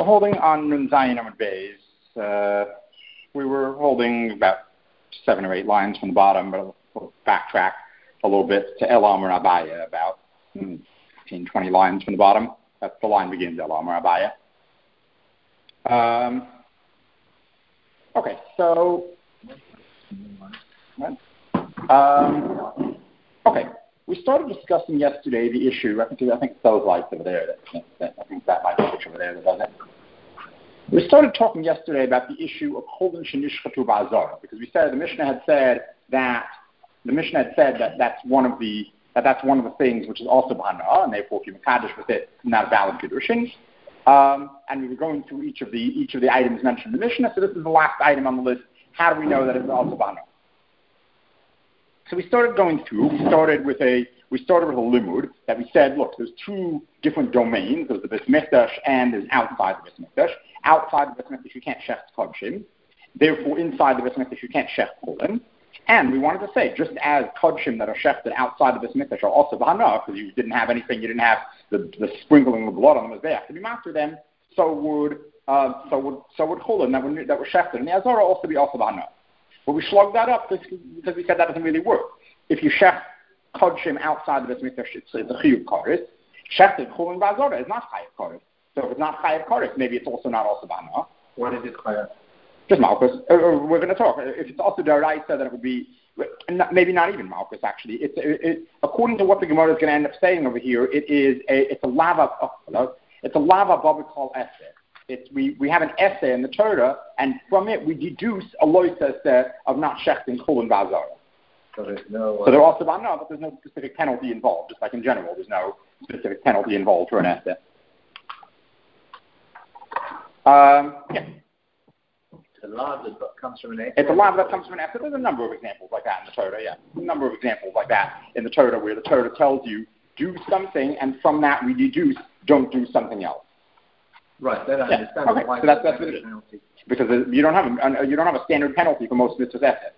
holding on Nun Zayin Amud Beis. We were holding about 7 or 8 lines from the bottom, but we'll backtrack a little bit to El Amar Abaya, about 15, 20 lines from the bottom. That's the line begins, El Amar Abaya. Okay, so... okay, we started discussing yesterday the issue. I think it's those lights over there. I think that might be the picture over there that does it. We started talking yesterday about the issue of Cholen Shenishchatu Ba'azara, because we said the Mishnah had said that that's one of the things which is also B'hana, and therefore if you Mekadosh with it, not a valid Kedushin. And we were going through each of the items mentioned in the Mishnah. So this is the last item on the list. How do we know that it's also B'hana? So we started going through. We started with a limud that we said, look, there's 2 different domains. There's the Beit Mikdash and there's outside the Beit Mikdash. Outside the Beit Mikdash you can't shecht kodshim. Therefore, inside the Beit Mikdash you can't shecht cholim. And we wanted to say, just as kodshim that are shechted outside the Beit Mikdash are also b'hana, because you didn't have anything, you didn't have the sprinkling of blood on the mizbeach to be master them, so would cholim that were shechted, and the azara also be also b'hana. But we slugged that up because we said that doesn't really work. If you shech kodshim outside the Beit Mikdash, it's a chiyuv koris. Shechted cholim b'azara is not chayav koris. So if it's not chayav koris, maybe it's also not also b'hana. What is it chayav? Just Malchus. We're going to talk. If it's also Daraisa, then it would be, maybe not even Malchus, actually. According to what the Gemara is going to end up saying over here, it's a lava babikal essay. We have an essay in the Torah, and from it we deduce a loisa of not shechting chul and bazara. So they're also b'hana, but there's no specific penalty involved. Just like in general, there's no specific penalty involved for an essay. Yeah. It's a lav that comes from an essay. It's a lav that comes from an essay. There's a number of examples like that in the Torah, yeah. A number of examples like that in the Torah where the Torah tells you, do something, and from that we deduce, don't do something else. Right, that I understand. Okay, so that's what it is. Penalty. Because you don't have a standard penalty for most mitzvahs essay.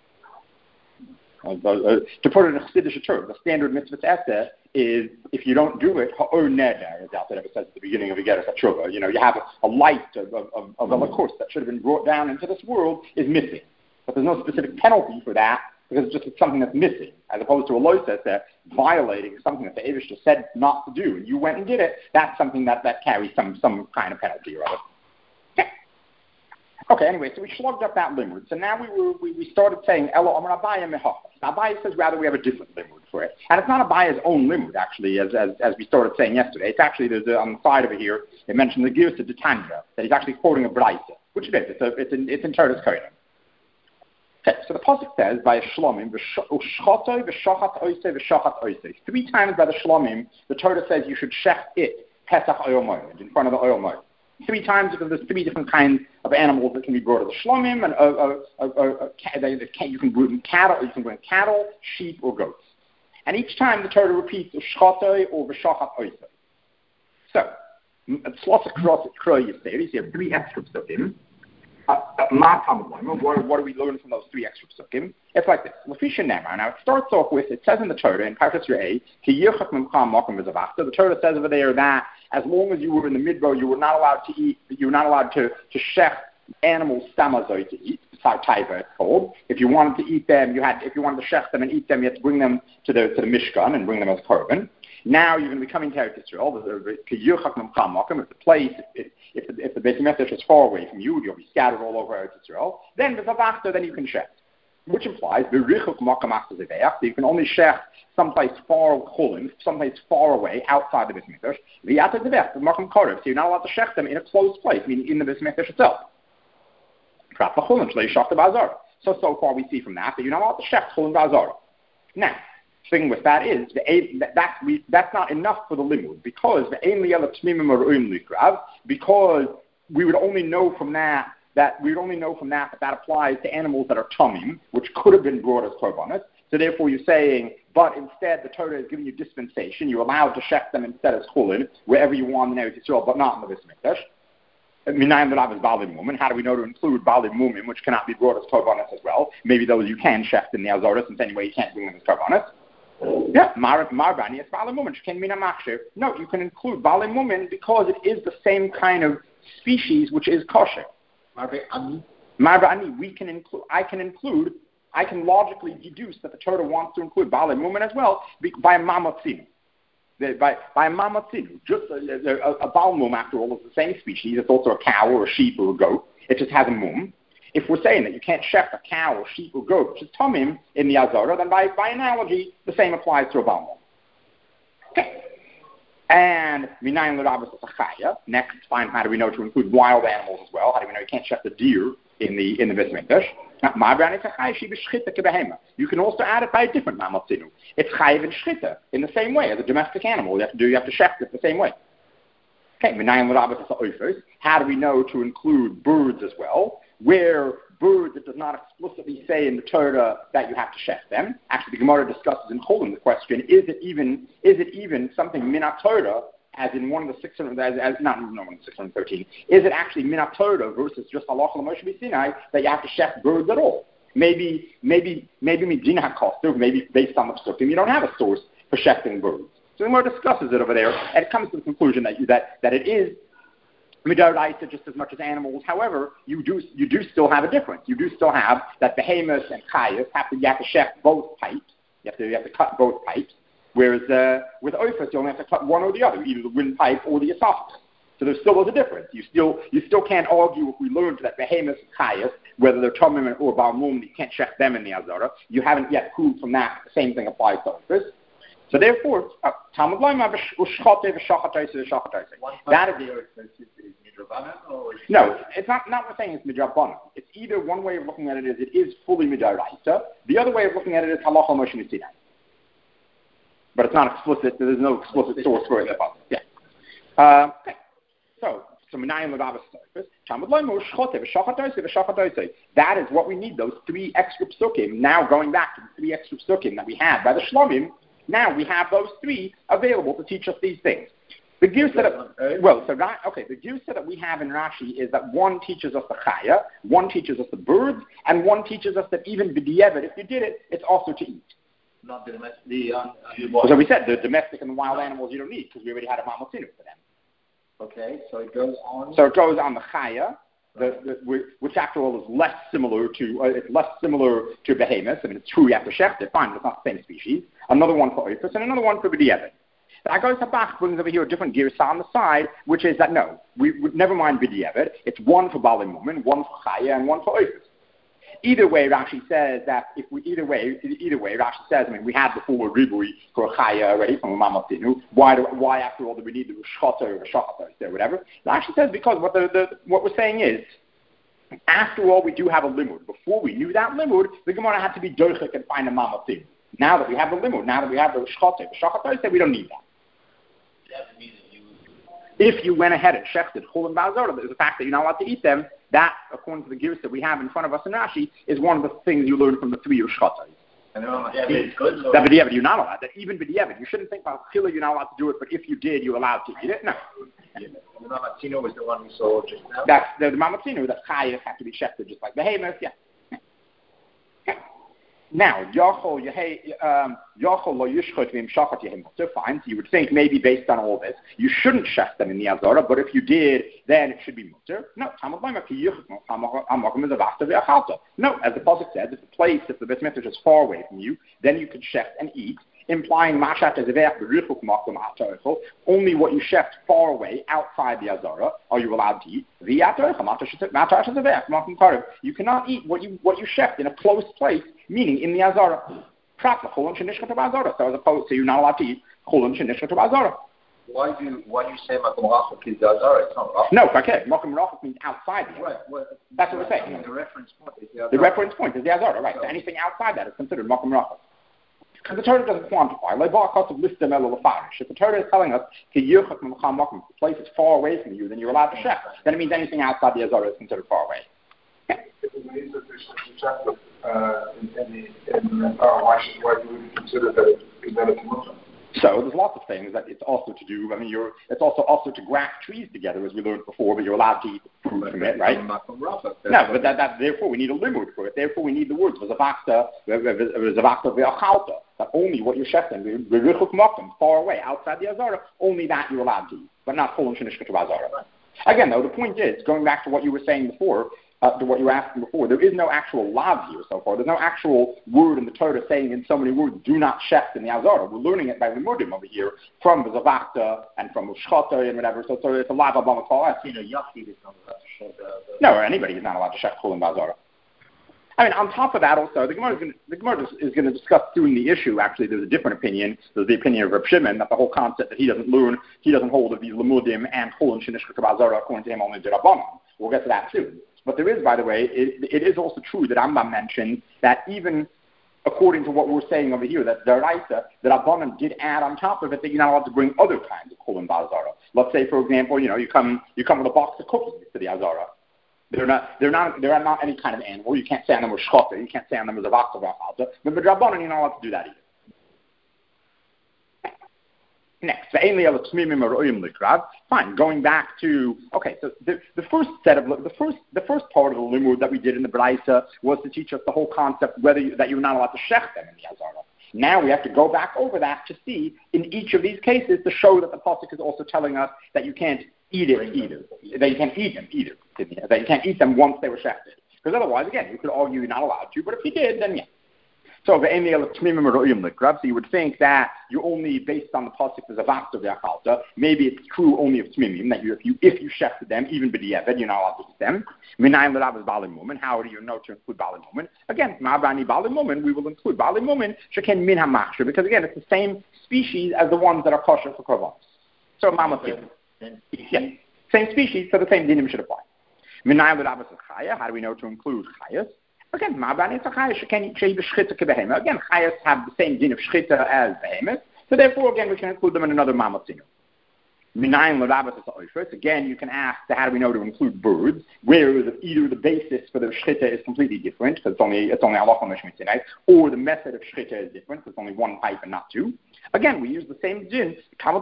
To put it in a Chassidish term, the standard mitzvah essay is if you don't do it, ha'or neder, as Alter Rebbe says at the beginning of the Geras HaTshuva. You have a light of a lakos that should have been brought down into this world is missing. But there's no specific penalty for that because it's just something that's missing, as opposed to a lois that violating something that the Eivish just said not to do, and you went and did it. That's something that carries some kind of penalty or other. Okay, anyway, so we slugged up that limud. So now we started saying, Elo Amar Abaya Mehachas. Now Abaya says rather we have a different limud for it. And it's not Abaya's own limud, actually, as we started saying yesterday. It's actually, on the side over here, it mentioned the Girsa de Tanja, that he's actually quoting a Braisa, which it is. It's in Torah's Kohen. Okay, so the Pasuk says, by Shlomim, V'shchotoi, V'shochat Oisei, V'shochat Oisei. 3 times by the Shlomim, the Torah says you should shecht it, Pesach Oyel Moed, in front of the Oyel Moed. 3 times because there's 3 different kinds of animals that can be brought to the shlomim, and you can bring cattle, sheep, or goats. And each time the Torah repeats shchatoi or v'shachat oisei. So, it's lots of kroyes there. You see 3 extra psukim. What do we learn from those 3 extra psukim? It's like this. Now it starts off with, it says in the Torah, in Parshas Re'eh, the Torah says over there that as long as you were in the midbar, you were not allowed to eat, you were not allowed to shech animals stamazoi to eat. That's how Taiva it's called. If you wanted to eat them, if you wanted to shech them and eat them, you had to bring them to the Mishkan and bring them as korban. Now you're going to be coming to Eretz Yisrael. If the place, if the Beit Mikdash is far away from you, you'll be scattered all over Eretz Yisrael. Then you can shech, which implies you can only shech someplace far away outside the Beit Mikdash. So you're not allowed to shech them in a close place, meaning in the Beit Mikdash itself. So far we see from that you're not allowed to shech chulin b'azara. Now, the thing with that is that's not enough for the limud because we would only know from that that applies to animals that are tamim, which could have been brought as korbanos. So therefore you're saying, but instead the Torah is giving you dispensation. You're allowed to shech them instead as chulin wherever you want in Eretz Yisrael, but not in the Beit Mikdash. How do we know to include Bali Mumim, which cannot be brought as korbanos as well? Maybe those you can shecht in the Azoros, since anyway you can't bring them as korbanos. Yeah, Marbani is Bali Mumin. No, you can include Bali Mumin because it is the same kind of species which is kosher. Marba ani, I can logically deduce that the Torah wants to include Baalei Mumen as well by a mamatzinu. By a mamatzinu. Just a Baal Mum, after all, is the same species. It's also a cow or a sheep or a goat. It just has a mum. If we're saying that you can't shech a cow or sheep or goat, which is tamim in the Azara, then by analogy, the same applies to a Baal Mum. Okay. And Minayin L'Rabbos Chaya. Next, find how do we know to include wild animals as well? How do we know you can't shech the deer in the Beis Mikdash? You can also add it by a different mamatzinu. It's chayiv and shchita in the same way as a domestic animal. You have to shech it the same way. Okay, how do we know to include birds as well? Where birds, it does not explicitly say in the Torah that you have to shech them. Actually, the Gemara discusses in Cholim the question: Is it even something minat Torah? As in one of the 613, is it actually minat Torah versus just halacha l'Moshe b'Sinai that you have to shech birds at all? Maybe midina koster, maybe based on the psukim, you don't have a source for shechting birds. So the Gemara discusses it over there, and it comes to the conclusion that it is midaraisa just as much as animals. However, you do still have a difference. You do still have that behemoths and chayas you have to shech both pipes. You have to cut both pipes. Whereas with oifus, you only have to cut one or the other, either the windpipe or the esophagus. So there still is a difference. You still can't argue if we learned that behemoths and chayas, whether they're tamim or Baal Mum, you can't check them in the Azara. You haven't yet proved from that the same thing applies to oifus. So therefore, Talmud Loima v'shchote v'shachatoyse v'shachatoyse. That is midrabanan, or no, it's not. We're saying it's midrabanan. It's either one way of looking at it is it is fully midaraisa. The other way of looking at it is halacha Moshe Sinai. But it's not explicit. There's no explicit source for it. Yeah. Okay. So Minayin L'Rabbos Chaya. Talmud Loima v'shchote v'shachatoyse v'shachatoyse. That is what we need. Those 3 extra psukim. Now going back to the 3 extra psukim that we had by the Shlomim. Now we have those 3 available to teach us these things. The girsa the girsa that we have in Rashi is that one teaches us the chaya, one teaches us the birds, and one teaches us that even b'diavad, if you did it, it's also to eat. Not the domestic. So we said the domestic and the wild animals you don't need because we already had a mamatzinu for them. Okay, so it goes on. So it goes on the chaya, which after all is less similar to behemoths. I mean, it's true you have to shecht it, fine, but it's not the same species. Another one for oifus and another one for b'diavad. Agos Habach brings over here a different girsa on the side, which is that no, we never mind b'diavad. It's one for Baalei Mumen, one for chaya, and one for oifus. Either way, Rashi says that either way, Rashi says, I mean, we had before ribui for a chaya already from a mamatzinu. Why after all do we need the shchata or shachata or whatever? Rashi says because what we're saying is, after all, we do have a limud. Before we knew that limud, the Gemara had to be doichik and find a mamatzinu. Now that we have the limud, now that we have the shchata, we don't need that. If you went ahead and shechted chul and ba'azorah, the fact that you're not allowed to eat them, that, according to the girsa that we have in front of us in Rashi, is one of the things you learn from the 3 shchatas. That b'diavad, you're not allowed. That even b'diavad, you shouldn't think about chila, you're not allowed to do it, but if you did, you're allowed to eat it. No. The mamatzinu was the one we saw just now. That's the mamatzinu, that chayas have to be shechted just like behemoths, yeah. Now, so fine, so you would think maybe based on all this, you shouldn't shech them in the Azara, but if you did, then it should be mutter. No, no, as the Pasuk says, if the Beis Mikdash is far away from you, then you can shech and eat, implying only what you shecht far away outside the Azara are you allowed to eat. You cannot eat what you shecht in a close place, meaning in the Azara. So as opposed to you're not allowed to eat chulun shenishcha to Azara. Why do you say makom rachok is the Azara? It's not rachok. No, okay. Makom rachok means outside the Azara. Right. That's what we're saying. The reference point is the Azara. The reference point is the Azara, right. So anything outside that is considered makom rachok. Because the Torah doesn't quantify. If the Torah is telling us the place is far away from you, then you're allowed to shech. Then it means anything outside the Azara is considered far away. Why do we consider that it's Muslim? So there's lots of things that it's also to do. I mean, it's also to graft trees together, as we learned before, but you're allowed to eat the fruit from it, right? No, but that therefore we need a limud for it. Therefore we need the words v'zavakta v'achalta. That only what you're shechting, far away outside the Azara, only that you're allowed to eat, but not chulun shenishka to Azara. Again, though, the point is, going back to what you were saying before, to what you were asking before, there is no actual lav here so far. There's no actual word in the Torah saying in so many words, do not shecht in the Azara. We're learning it by limudim over here from the Zavachta and from Ushchata and whatever. So it's a lav abama kol. Yachid is not allowed to shecht. No, anybody is not allowed to shecht chulin b'Azara. I mean, on top of that, also, the Gemara is going to discuss soon the issue. Actually, there's a different opinion. There's the opinion of Reb Shimon that the whole concept that he doesn't hold of these limudim and chulin shenishka b'Azara according to him only derabanan. We'll get to that soon. But there is, by the way, it is also true that Rambam mentioned that even according to what we're saying over here, that Daraisa, that Rabbanan did add on top of it that you're not allowed to bring other kinds of chulin b'Azara. Let's say, for example, you come with a box of cookies to the Azara. They're not any kind of animal. You can't say on them with shchata. You can't say on them with a box of Rabbanan. But with Rabbanan, you're not allowed to do that either. Next, fine. Going back to so the first part of the limud that we did in the Braisa was to teach us the whole concept that you're not allowed to shech them in the Azara. Now we have to go back over that to see in each of these cases to show that the pasuk is also telling us that you can't eat it either, that you can't eat them either, that you can't eat them once they were shechted. Because otherwise, again, you could argue you're not allowed to, but if you did, then yeah. So you would think that you're only based on the pasuk as a vast of Yachalta. Maybe it's true only of Tmimim, that if you shechted them, even b'diavad, you're not allowed to eat them. How do you know to include Bali Mumin? Again, Ma'abani Bali Mumin, we will include Bali Mumin, Sheken Min HaMachshir, because again, it's the same species as the ones that are kosher for korbanos. So Mamatim. Yeah, same species, so the same dinim should apply. How do we know to include Chayas? Again, chayas have the same din of shchita as behemoth, so therefore, again, we can include them in another mamatzinu. Again, you can ask, how do we know to include birds, where either the basis for the shchita is completely different, because it's only halacha mishmitzinai, or the method of shchita is different, because it's only one pipe and not two. Again, we use the same din,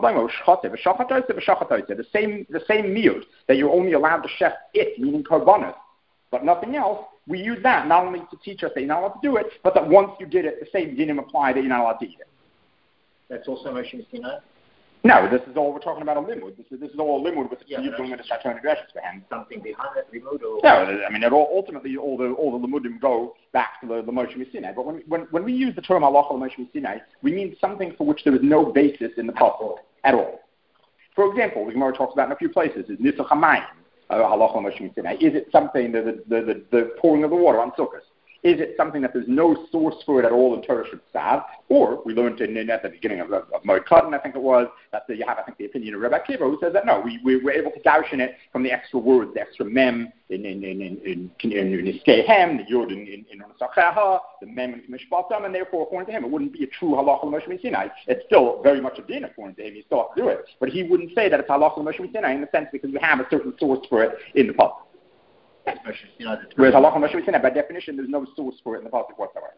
the same miyut, that you're only allowed to shech it, meaning korbanos, but nothing else. We use that not only to teach us that you're not allowed to do it, but that once you did it, the same dinim apply that you're not allowed to eat it. That's also Moshe Sinai? No, this is all we're talking about a limud. This is all a limud with the limud of Shatron addresses for him. Something behind that limud? No, I mean, ultimately all the limudim go back to the Moshe Sinai. But when we use the term halacha Moshe Sinai, we mean something for which there is no basis in the pasuk at all. For example, the Gemara talks about in a few places is Nisuch HaMayim. Is it something the pouring of the water on Sukkot? Is it something that there's no source for it at all in Torah Shabbat? Or we learned at the beginning of Moed Katan, I think it was, that you have, I think, the opinion of Rebbe Akiva, who says that no, we're able to darshan it from the extra words, the extra mem in Niskehem, the yod in Unasachaha, the mem in Mishpatam, and therefore, according to him, it wouldn't be a true halacha Moshe Sinai. It's still very much a din, according to him. He still has to do it, but he wouldn't say that it's halacha Moshe Sinai in the sense because we have a certain source for it in the pasuk. Whereas halacha Moshe Sinai, by definition, there's no source for it in the pasuk whatsoever.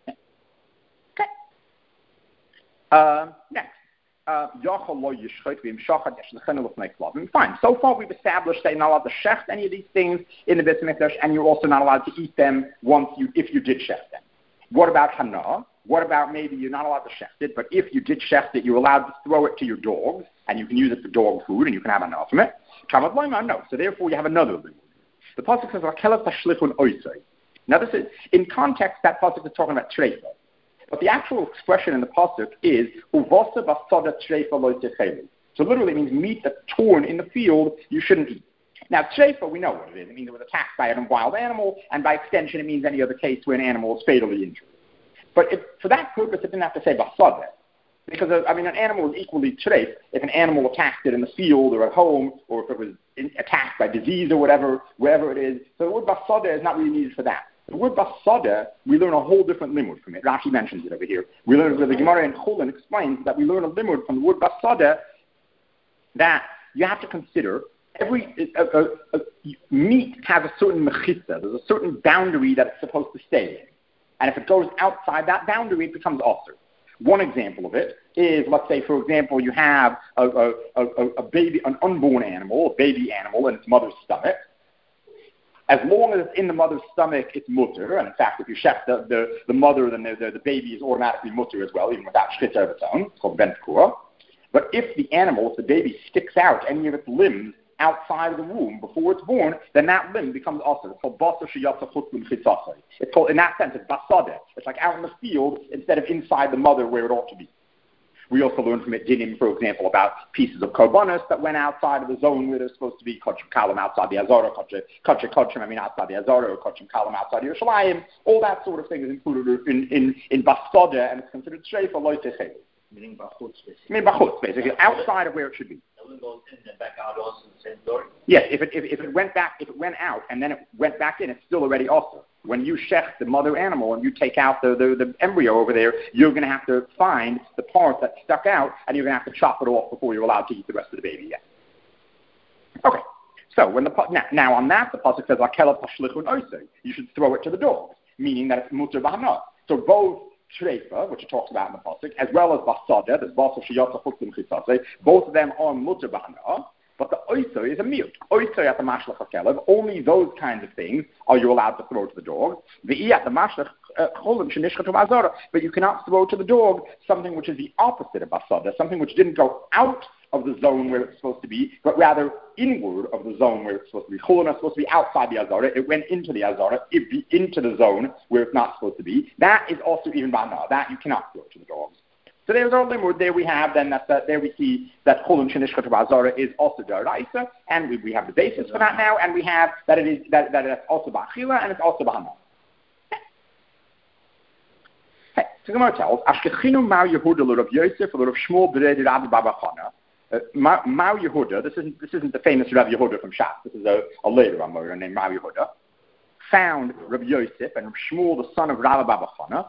Next. Fine. So far, we've established that you're not allowed to shecht any of these things in the Beit HaMikdash, and you're also not allowed to eat them if you did shecht them. What about hana? What about maybe you're not allowed to shecht it, but if you did shecht it, you're allowed to throw it to your dogs, and you can use it for dog food, and you can have hana from it? No. So therefore, you have another limud. The pasuk says, now this is, in context, that pasuk is talking about treifa. But the actual expression in the pasuk is uvasa basada treifa lo techelu. So literally it means meat that's torn in the field you shouldn't eat. Now treifa, we know what it is. It means it was attacked by a wild animal, and by extension it means any other case where an animal is fatally injured. But for that purpose, it didn't have to say basada. Because, an animal is equally treif if an animal attacked it in the field or at home, or if it was attacked by disease or whatever, wherever it is. So the word basada is not really needed for that. The word basada, we learn a whole different limud from it. Rashi mentions it over here. We learn the Gemara in Chulin explains that we learn a limud from the word basada that you have to consider every meat has a certain mechitza. There's a certain boundary that it's supposed to stay in. And if it goes outside that boundary, it becomes osur. One example of it is, let's say, for example, you have a baby, an unborn animal, a baby animal in its mother's stomach. As long as it's in the mother's stomach, it's mutter. And in fact, if you shech the mother, then the baby is automatically mutter as well, even without shchita of its own. It's called ben pekua. But if the baby sticks out any of its limbs outside of the womb before it's born, then that limb becomes also. It's called basar sheyatza chutz l'mechitzasei. It's called, in that sense, it's basada. It's like out in the field instead of inside the mother where it ought to be. We also learn from it dinim, for example, about pieces of korbanos that went outside of the zone where they're supposed to be, kachim kalam outside the Azara, kachim outside the Azara, or kachim kalam outside Yerushalayim. All that sort of thing is included in basada, and it's considered shreifa loitechel. Meaning bachutz, basically outside of where it should be. It goes in and back out also the same story. Yes, if it went out and then it went back in, it's still already also. When you shech the mother animal and you take out the embryo over there, you're going to have to find the part that stuck out, and you're going to have to chop it off before you're allowed to eat the rest of the baby. Yes. Okay. So when now on that the pasuk says akela tashlichun oisei, you should throw it to the dogs, meaning that it's mutar b'hana. So both Shreifa, which it talks about in the pasuk, as well as basada, that's basar sheyatza chutz l'mechitzasei, both of them are mutar b'hana. But the oyster is a mute. Oyster at the mashlach hakelev, only those kinds of things are you allowed to throw to the dog. The at the mashlach cholim shenishchatu b'azara, but you cannot throw to the dog something which is the opposite of basada, something which didn't go out of the zone where it's supposed to be, but rather inward of the zone where it's supposed to be. Cholon is supposed to be outside the azara. It went into the azara, into the zone where it's not supposed to be. That is also even bana. That you cannot throw to the dogs. So there's our limud. There we have then there we see that cholon shenishchatu b'azara is also daraisa, and we have the basis for that now, and we have that it is that it's also ba'achila and it's also b'hana. Hey, so Gemara tells Ashkechinu Mar Yehuda l'Rav Yosef l'Rav Shmuel b'Rei Rabbi Baba Chana. Mar Yehuda. This isn't the famous Rav Yehuda from Shas. This is a later Amora named Mar Yehuda. Found Rabbi Yosef and Shmuel, the son of Rabbi Baba Chana,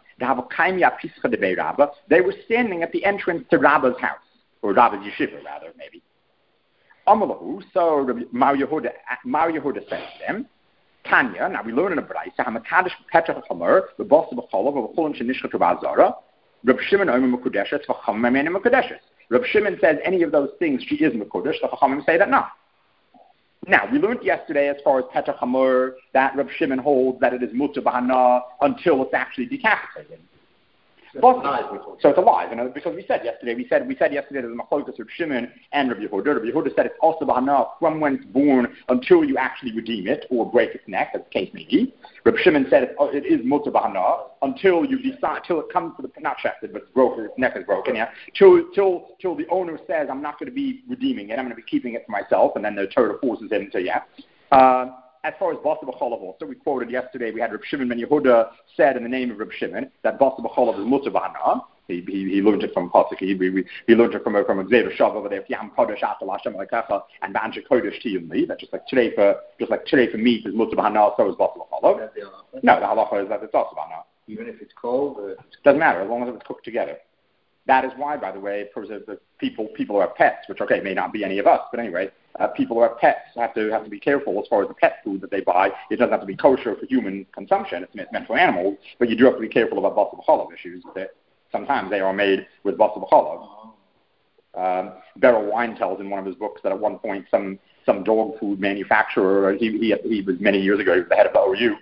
they were standing at the entrance to Rabba's house, or Rabba's yeshiva, rather, maybe. Amalahu, so Mar Yehuda said to them, Tanya, now we learn in a Braisa, Hamakadosh Petrach Hamer, the boss of the Cholov, of Cholim Shenishchatu b'Azara, Reb Shimon Omer Mekudeshes, V'Chachamim Memenu Mekudeshes. Reb Shimon says any of those things, she is Mekudesh, the Chachamim say that no. Now, we learned yesterday, as far as Petrach Hamor, that Reb Shimon holds that it is mutar b'hana until it's actually decapitated. So it's alive, because we said yesterday there's a machlokas Reb Shimon and Reb Yehuda. Reb Yehuda said it's also b'hana from when it's born until you actually redeem it or break its neck, as the case may be. Reb Shimon said it is mutar b'hana until you decide, till it comes to the not shafted, but it's broken, its neck is broken. Yeah, till the owner says I'm not going to be redeeming it, I'm going to be keeping it for myself, and then the Torah forces him to As far as Basar B'Cholav also, we quoted yesterday, we had Reb Shimon ben Yehuda said in the name of Reb Shimon that Basar B'Cholav is mutar b'hana. He learned it from Pasuk. He learned it from a Gzeir Shav over there. Yam Kodesh Atal Hashem Lekecha and B'Anshe Kodesh Tiyumli. That just like today for meat is mutar b'hana, so is Basar B'Cholav. No, the halacha is that it's also b'hana. Even if it's cold? Doesn't matter, as long as it's cooked together. That is why, by the way, people who have pets, which may not be any of us, but anyway, people who have pets have to be careful as far as the pet food that they buy. It doesn't have to be kosher for human consumption; it's meant for animals. But you do have to be careful about basar b'cholav issues. That sometimes they are made with basar b'cholav. Beryl Wine tells in one of his books that at one point some dog food manufacturer, he was many years ago, he was the head of OU.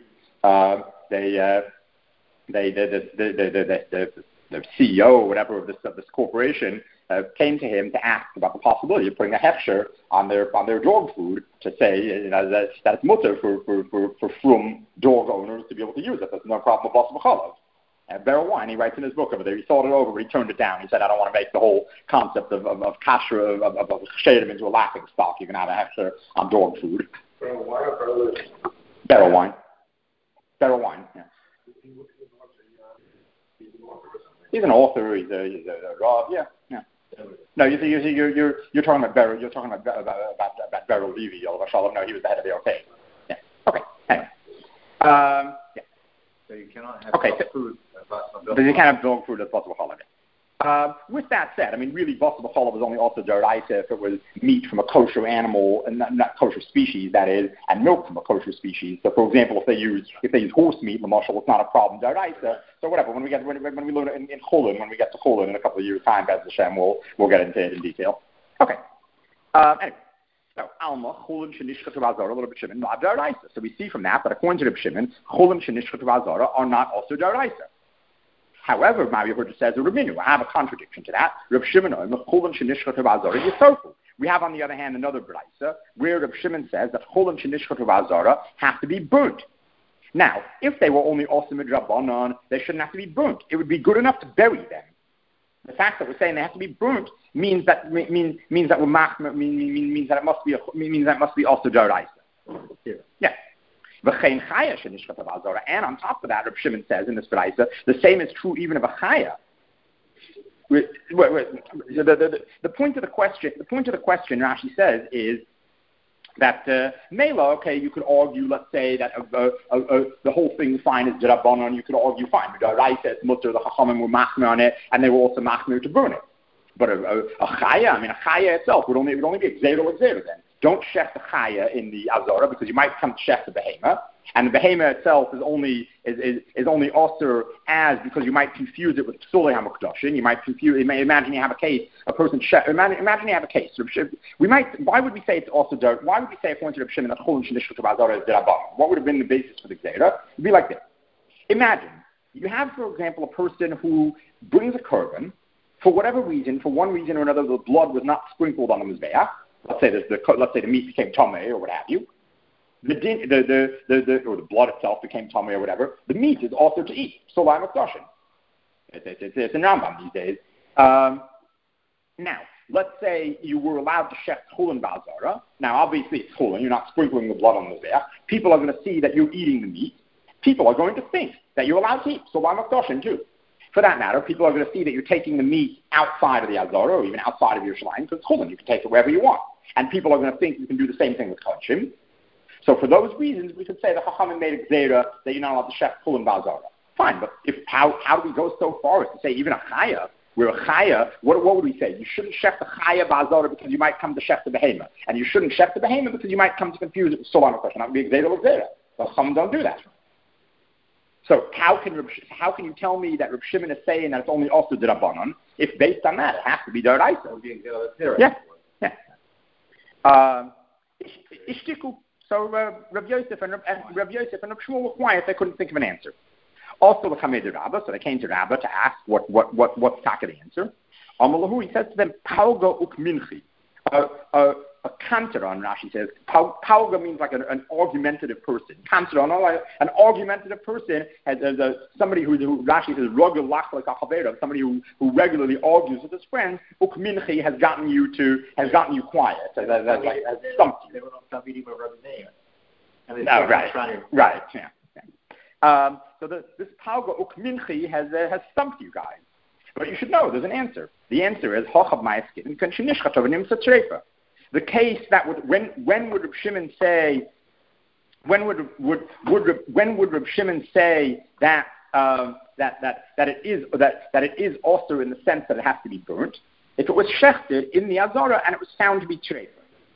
The CEO or whatever of this corporation came to him to ask about the possibility of putting a hechsher on their dog food to say that it's mutar for frum dog owners to be able to use it. That's no problem with basar b'cholav. And Beryl Wine, he writes in his book over there, he thought it over, but he turned it down. He said, I don't want to make the whole concept of kasher, of shedim into a laughing stock. You can have a hechsher on dog food. Beryl Wine or Beryl Wine? Beryl Wine, yeah. He's an author. He's a Rav. Yeah. No, you're talking about Beryl. You're talking about Beryl Levy. No, he was the head of the OK. Yeah. Okay. Anyway. Yeah. So you cannot have dog food. But you can't have dog food as basar b'cholav. With that said, really basar b'cholav is only also daraisa if it was meat from a kosher animal, and not kosher species, that is, and milk from a kosher species. So, for example, if they use horse meat, l'mashal, it's not a problem daraisa. So whatever. When we learn it in Cholon, when we get to Cholon in a couple of years' time, Bez Hashem, we'll get into it in detail. Okay. Anyway. So Alma Cholon shenishchatu b'Azara, Reb Shimon, not daraisa. So we see from that according to Reb Shimon, Cholon shenishchatu b'Azara are not also daraisa. However, Mar Yehuda says, I have a contradiction to that. Reb Shimon, Cholon shenishchatu b'Azara yisofu. We have, on the other hand, another brisa where Reb Shimon says that Cholim Shenishchatu Ba'azara have to be burnt. Now, if they were only also midrabanan, they shouldn't have to be burnt. It would be good enough to bury them. The fact that we're saying they have to be burnt means that it must be also daraisa. Yeah. And on top of that, Reb Shimon says in this brisa, the same is true even of a chaya. The point of the question, Rashi says, is that Mela, okay, you could argue, let's say, that the whole thing fine is Dirabanan, you could argue fine. But Daraisa, it's mutter, the Chachamim were machmir on it, and they were also machmir to burn it. But a chaya, a chaya itself would only be a gzeiro then. Don't shech the chaya in the Azara, because you might come to shech the behema, and the behema itself is only osir as, because you might confuse it with psulei hamukdashin. You might confuse. Imagine you have a case, a person. Imagine you have a case. Why would we say it's also dirt? Why would we say according to Reb Shimon that Cholim Shenishchatu Ba'azara is derabbanan? What would have been the basis for the gzeira? It'd be like this. Imagine you have, for example, a person who brings a korban for whatever reason, for one reason or another, the blood was not sprinkled on the mizbeach. Let's say the meat became tamei or what have you. Or the blood itself became tamei or whatever. The meat is also to eat. Solai Makdashin. It's in Rambam these days. Now, let's say you were allowed to shech chulin ba'azara. Now, obviously it's chulin. You're not sprinkling the blood on the mizbeach. People are going to see that you're eating the meat. People are going to think that you're allowed to eat. Solai Makdashin too. For that matter, people are going to see that you're taking the meat outside of the Azara or even outside of Yerushalayim, because it's chulin. You can take it wherever you want. And people are going to think you can do the same thing with kodshim. So for those reasons, we could say the Chachamim made a gzeira that you're not allowed to shech chulin ba'azara. Fine, but how do we go so far as to say even a chaya, where a chaya, what would we say? You shouldn't shech the chaya ba'azara because you might come to shech the behema. And you shouldn't shech the behema because you might come to confuse it with solam question. That would be a gzeira or gzeira. The Chachamim don't do that. So how can you tell me that Reb Shimon is saying that it's only also d'Rabbanan if based on that it has to be d'Oraisa? It would be a gzeira or gzeira. Yeah. Ishtiku. So Rav Yosef and Rav Shmuel were quiet. They couldn't think of an answer. Also, the Chamei de Rabbah, so they came to Rabbah to ask what's the answer. Amalahu, he says to them, Pauga uk minchi. A kantaron, Rashi says. Pauga means like an argumentative person. Kantaron, an argumentative person has somebody who Rashi says rogel lach like a chavera, somebody who regularly argues with his friends. Uk minchi has gotten you quiet. Has stumped you. They were not meeting with Rabbi Meir. Right. Yeah. So this Pauga uk minchi has stumped you guys. But you should know there's an answer. The answer is hochav ma'askin and kanshinischatov and nimsa treifa. The case that when would Reb Shimon say when would Reb Shimon say that it is also in the sense that it has to be burnt if it was shechted in the Azara and it was found to be treifa.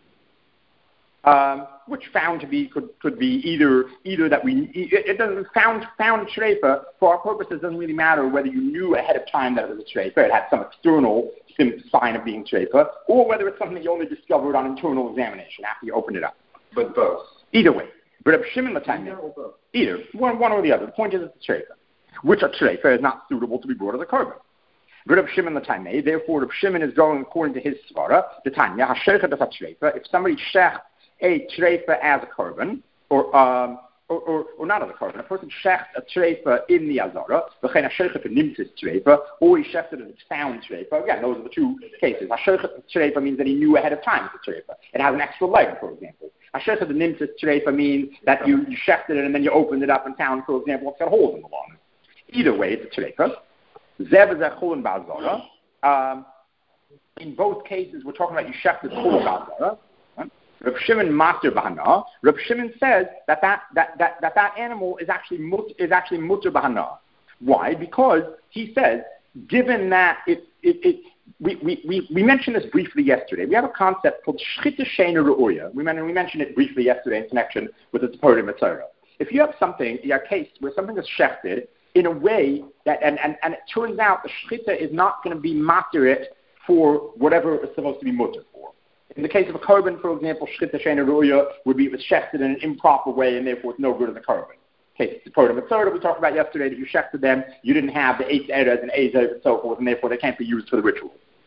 Which found to be could be either that it doesn't found treifa for our purposes doesn't really matter whether you knew ahead of time that it was a treifa, it had some external sign of being treifa, or whether it's something that you only discovered on internal examination after you opened it up. But both. Either way. But Reb Shimon either one or the other. The point is it's a treifa, which a treifa is not suitable to be brought as a korban. Reb Shimon l'taimei, therefore Reb Shimon is going according to his svara. The Tanya hasheicha das treifa. If somebody shech a treifa as a korban, or not as a korban, a person shecht a treifa in the Azara, v'chein hasheicha nimtzis treifa, or he shechted as a found treifa. Again, those are the two cases. Hasheicha treifa means that he knew ahead of time it's a treifa. It has an extra leg, for example. Hasheicha nimtzis treifa means that you shechted it and then you opened it up and found, for example, it's got holes in the bottom. Either way, it's a treifa. Zev is a chulin ba'azara. In both cases, we're talking about you shechted chulin ba'azara. Reb Shimon master b'hana. Reb Shimon says that animal is actually mutter b'hana. Why? Because he says, given that we mentioned this briefly yesterday. We have a concept called shchita sheina re'uya. We mentioned it briefly yesterday in connection with the Tziporim Mitzvah. If you have something, a case where something is shechted in a way that, and it turns out the shchita is not going to be materit for whatever it's supposed to be mutter for. In the case of a korban, for example, shchita sheina re'uya would be it was shechted in an improper way, and therefore it's no good as a korban. Okay, the Tziporim Mitzvah we talked about yesterday, that you shechted them, you didn't have the 8 eras and 8 and so forth, and therefore they can't be used for the ritual.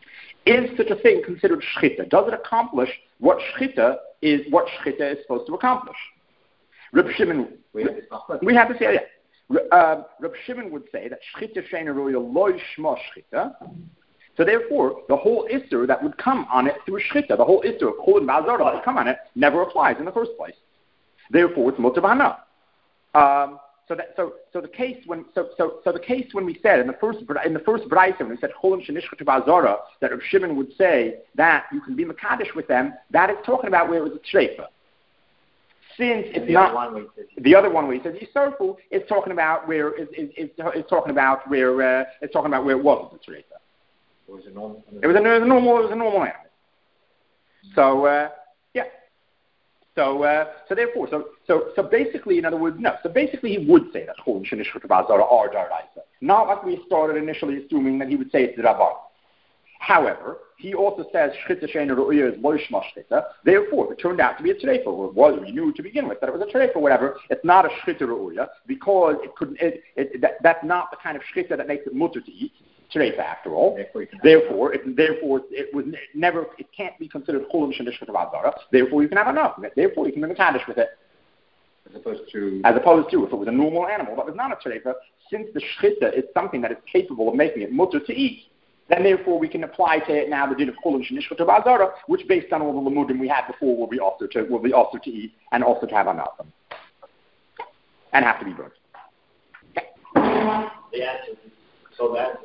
Is such a thing considered shchita? Does it accomplish what shchita is supposed to accomplish? Reb Shimon, we have this here. Yeah. Reb Shimon would say that shchita sheina roya lo yishma shchita. So therefore, the whole isser that would come on it through shchita, the whole isser of chol and ba'azara that would come on it, never applies in the first place. Therefore, it's mutar b'hana. So the case when we said in the first brayso when we said cholim shenishchatu ba'azara, that Reb Shimon would say that you can be mekadesh with them, that is talking about where it was a treifa. Since it's not the other one where he says yisarfu, it's talking about where it's talking about where it wasn't a treifa. It was a normal animal. So yeah. So therefore, so basically, in other words, no. So basically, he would say that cholim shenishchatu ba'azara are daraisa. Not like we started initially assuming that he would say it's the rabban. However, he also says shchita sheina ru'ya is lo yishma shchita. Therefore, it turned out to be a treifa, or we knew to begin with that it was a treifa, whatever. It's not a shchita ru'ya because that's not the kind of shchita that makes it mutter to eat. Treifa, after all. Therefore, it can't be considered cholim shenishchatu ba'azara. Therefore, you can have enough of it. Therefore, you can be mekadesh with it. As opposed to, if it was a normal animal that was not a treifa, since the shchita is something that is capable of making it mutter to eat, then therefore we can apply to it now the din of cholim shenishchatu ba'azara, which based on all the lamudim we had before will be also to eat and also to have enough of them and have to be burnt. Okay. The answer. So that's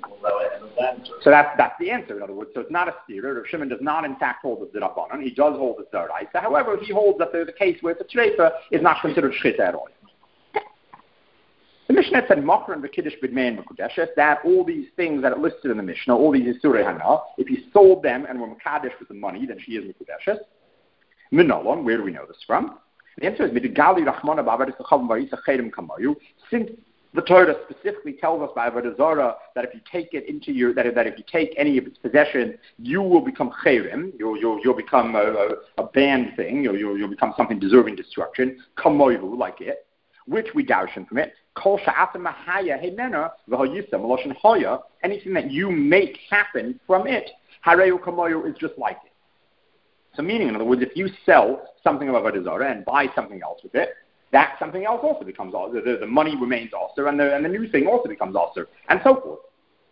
the answer, in other words. So it's not a steer. Rav Shimon does not, in fact, hold the Rabbanan. He does hold the Daraisa. However, he holds that the case where it's a treifa is not considered shchita at all. The Mishnah said, Mokran v'kiddush b'dmein v'kudeshes, that all these things that are listed in the Mishnah, all these Isurei Hana, if he sold them and were mekadesh with the money, then she is mekudeshes. Minolon, where do we know this from? The answer is, Midigali Rachmana b'avaris l'chavim v'yisa chedem kamayu, since the Torah specifically tells us by Avodah Zarah that if you take it into that if you take any of its possessions, you will become cherem. You'll become a banned thing. You'll become something deserving destruction. Kamoihu, like it, which we darshan from it. Kol sha'atam mahaya hemena v'hayisa meloshen haya. Anything that you make happen from it, hareu kamoihu is just like it. So meaning, in other words, if you sell something of Avodah Zarah and buy something else with it, that something else also becomes also. The money remains also, and the new thing also becomes also, and so forth.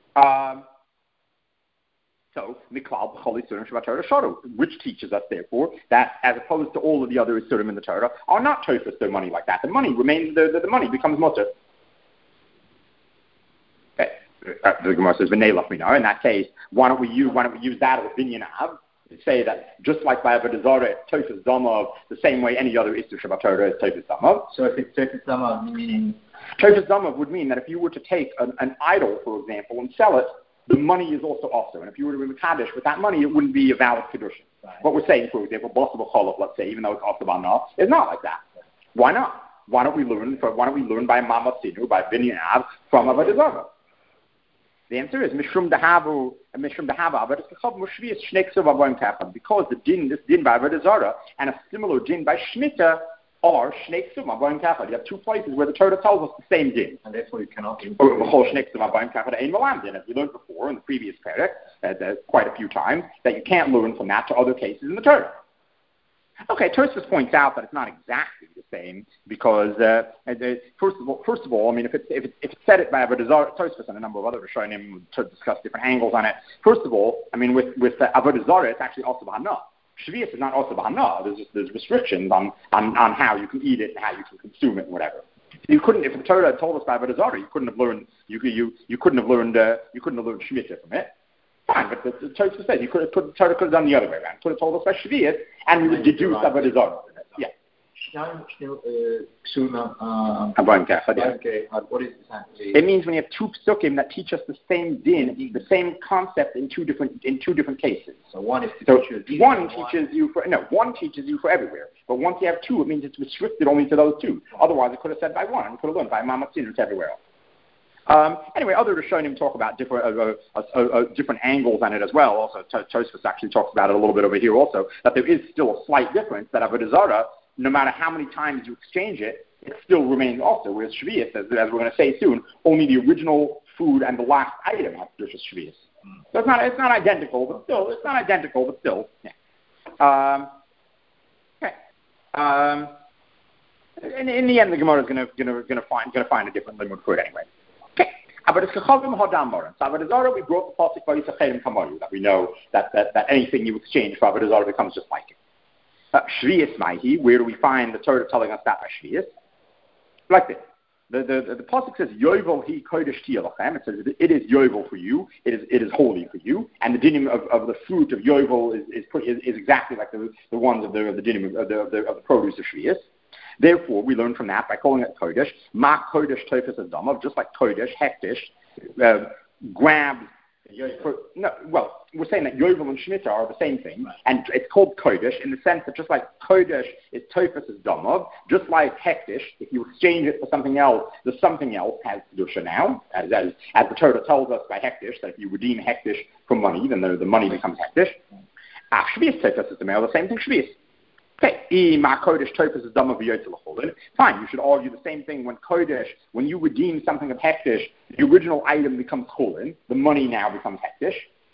Which teaches us, therefore, that as opposed to all of the other isurim in the Torah, are not tofus their money like that. The money remains. The money becomes mutter. Okay. The Gemara says, "V'nei lachminar." In that case, why don't we use that as a binyan av? Say that just like by Avodah Zarah, it's Tofus Damav, the same way any other Isur Shabbat Torah is Tofus Damav. So if it's Tofus Damav, meaning? Tofus Damav would mean that if you were to take an idol, for example, and sell it, the money is also also. And if you were to be Mekadesh with that money, it wouldn't be a valid Kedushin. Right. What we're saying, for example, Bosabah Cholov, let's say, even though it's Osab Anah, is not like that. Why not? Why don't we learn by Mama Sinu, by Binyan Av, from Avodah Zarah? The answer is Mishrum Dahavu and Mishrum Dahava, but it's because this din by Avodah Zarah and a similar din by Shemitah are Shnei Ksum Avoyim Kachad. You have two places where the Torah tells us the same din. And therefore you cannot do As we learned before in the previous parak, quite a few times, that you can't learn from that to other cases in the Torah. Okay, Tosfos points out that it's not exactly the same because first of all, I mean, if it's said it by Avodah Zarah, Tosfos and a number of other Rishonim to discuss different angles on it. First of all, I mean, with Avodah Zarah, it's actually also b'hana. Shvius is not also b'hana. There's restrictions on how you can eat it and how you can consume it and whatever. You couldn't, if the Torah had told us by Avodah Zarah, you couldn't have learned Shemitah from it. Fine, but the Torah says the Torah could have done the other way around. Could have told us by Shvius, and we would deduce Avodah Zarah. Yeah. What is exactly? It means when you have two psukim that teach us the same din, the same concept in two different cases. So one teaches you for everywhere. But once you have two, it means it's restricted only to those two. Otherwise, it could have said by one. It could have learned by Mamatzin to everywhere else. Anyway, other Rishonim talk about different angles on it as well. Also, Tosfos actually talks about it a little bit over here also, that there is still a slight difference, that Avodah Zarah, no matter how many times you exchange it, it still remains also. Whereas Shvius, as we're going to say soon, only the original food and the last item have Kedushas Shvius. So it's not identical, but still, Yeah. Okay. In the end, the Gemara is gonna find a different limud for it anyway. Okay. But it's Kachavim Hodam Moran. So Avodah Zarah, we brought the pasuk by Yisachayim Kamaru, that we know that anything you exchange for Avodah Zarah becomes just like it. Shvius Maihi, where do we find the Torah telling us that by Shvius? Like this. The pasuk says Yovel Hi Kodesh Tiyalachem. It says it is Yovel for you. It is holy for you. And the dinim of the fruit of Yovel is exactly like the ones of the dinim of the produce of Shvius. Therefore, we learn from that by calling it Kodesh. Ma Kodesh Tofes Adamav, just like Kodesh, Hektish, grabs. We're saying that Yovel and Shemitah are the same thing, and it's called Kodesh in the sense that just like Kodesh is Tofes as Damav, just like Hektish, if you exchange it for something else, the something else has Kedusha now, as the Torah tells us by Hektish, that if you redeem Hektish for money, then the money becomes Hektish. Shvius Tofes is the same thing, Shvius. Okay, fine, you should argue the same thing when you redeem something of Hektish, the original item becomes Cholin, the money now becomes Hektish.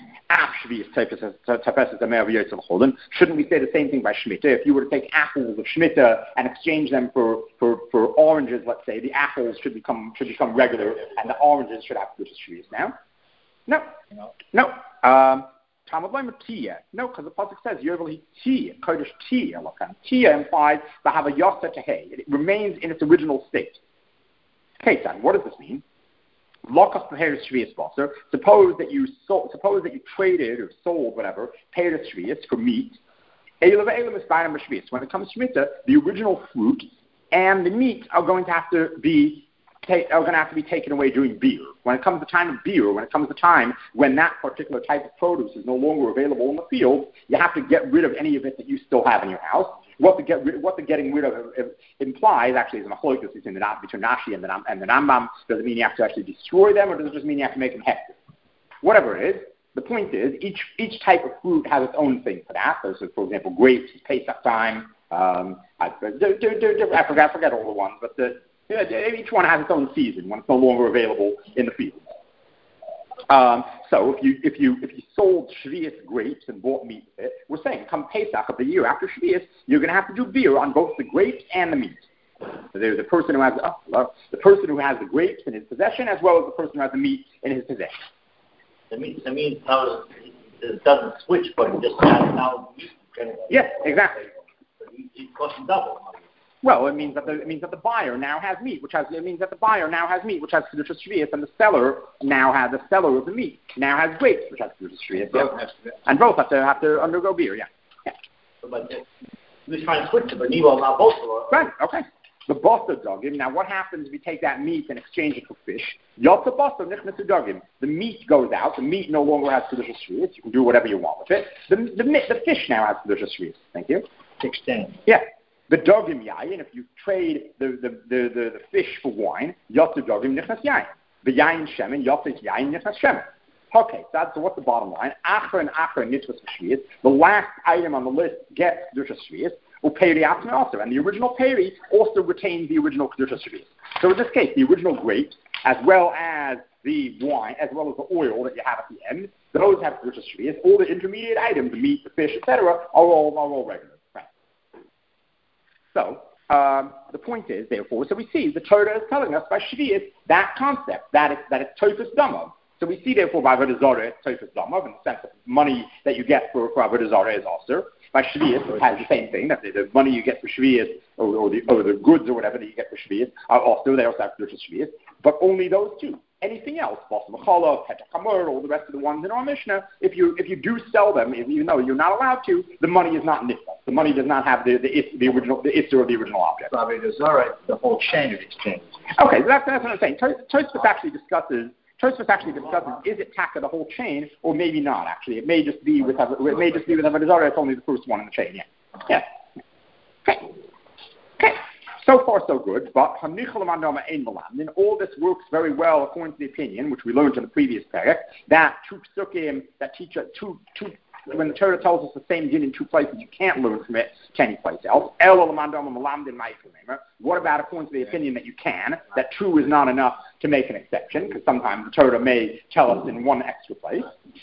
Shouldn't we say the same thing by Shemitah? If you were to take apples of Shemitah and exchange them for oranges, let's say, the apples should become regular and the oranges should have to go to Shvius now? No. No, because the pasuk says Yovel Tia, Kodesh Tia. Tia implies to have a yasa to hay. It remains in its original state. Okay, son, what does this mean? Lokach Peres Shvius Basar. Suppose that you traded or sold whatever Peres Shvius for meat. When it comes to Shemitah, the original fruit and the meat are going to have to be taken away during beer. When it comes to time of beer, when it comes to time when that particular type of produce is no longer available in the field, you have to get rid of any of it that you still have in your house. What the getting rid of implies actually is a machlokes between Rashi and the Rambam. Does it mean you have to actually destroy them, or does it just mean you have to make them hectic? Whatever it is, the point is each type of fruit has its own thing for that. So, for example, grapes, Pesach time. I forget all the ones, but each one has its own season when it's no longer available in the field. So if you sold Shvius grapes and bought meat with it, we're saying come Pesach of the year after Shvius, you're going to have to do beer on both the grapes and the meat. So the person who has the grapes in his possession, as well as the person who has the meat in his possession. The meat now it doesn't switch, but it just has now meat. Yes, exactly. It costs double. Well, it means that the buyer now has meat, which has Kedusha Shvius, and the seller of the meat now has grapes, which has Kedusha Shvius, and both have to undergo beer. Yeah. But we're trying to switch it, but Nival now both of us. Right. Okay. The basta dogim. Now, what happens if we take that meat and exchange it for fish? Yotza basta nichnasu dogim. The meat goes out. The meat no longer has Kedusha Shvius. You can do whatever you want with it. The fish now has Kedusha Shvius. Thank you. Exchange. Yeah. The dogim yayin, if you trade the fish for wine, yotzu dogim nichnas yayin. The yayin shemen, yotzu yayin nichnas shemen. Okay, so what's the bottom line? Achra and nitzvah shvius. The last item on the list gets kedusha shvius. Uperi atme also, and the original peri also retains the original kedusha shvius. So in this case, the original grapes, as well as the wine, as well as the oil that you have at the end, those have kedusha shvius. All the intermediate items, the meat, the fish, etc., are all regular. So, the point is, therefore, so we see the Torah is telling us by Shvius that concept, that it's Tofes Damav. So we see, therefore, by Avodah Zarah, it's Tofes Damav, in the sense that the money that you get for Avodah Zarah is also. By Shvius, it has the same thing, that the money you get for Shvius, or the goods or whatever that you get for Shvius, they also have Shvius, but only those two. Anything else, Basar B'chala, Petakamur, all the rest of the ones in our Mishnah, if you do sell them, even though you're not allowed to, the money is not nifal. The money does not have the issur of the original object. So the whole chain of exchange. Okay, so that's what I'm saying. Tosfos actually discusses, is it taka the whole chain, or maybe not, actually. It may just be with Avodah Zarah, it's only the first one in the chain, yeah. Okay. So far, so good, but then all this works very well according to the opinion, which we learned in the previous parak, that two when the Torah tells us the same din in two places, you can't learn from it to any place else. What about according to the opinion that you can, that true is not enough to make an exception, because sometimes the Torah may tell us in one extra place?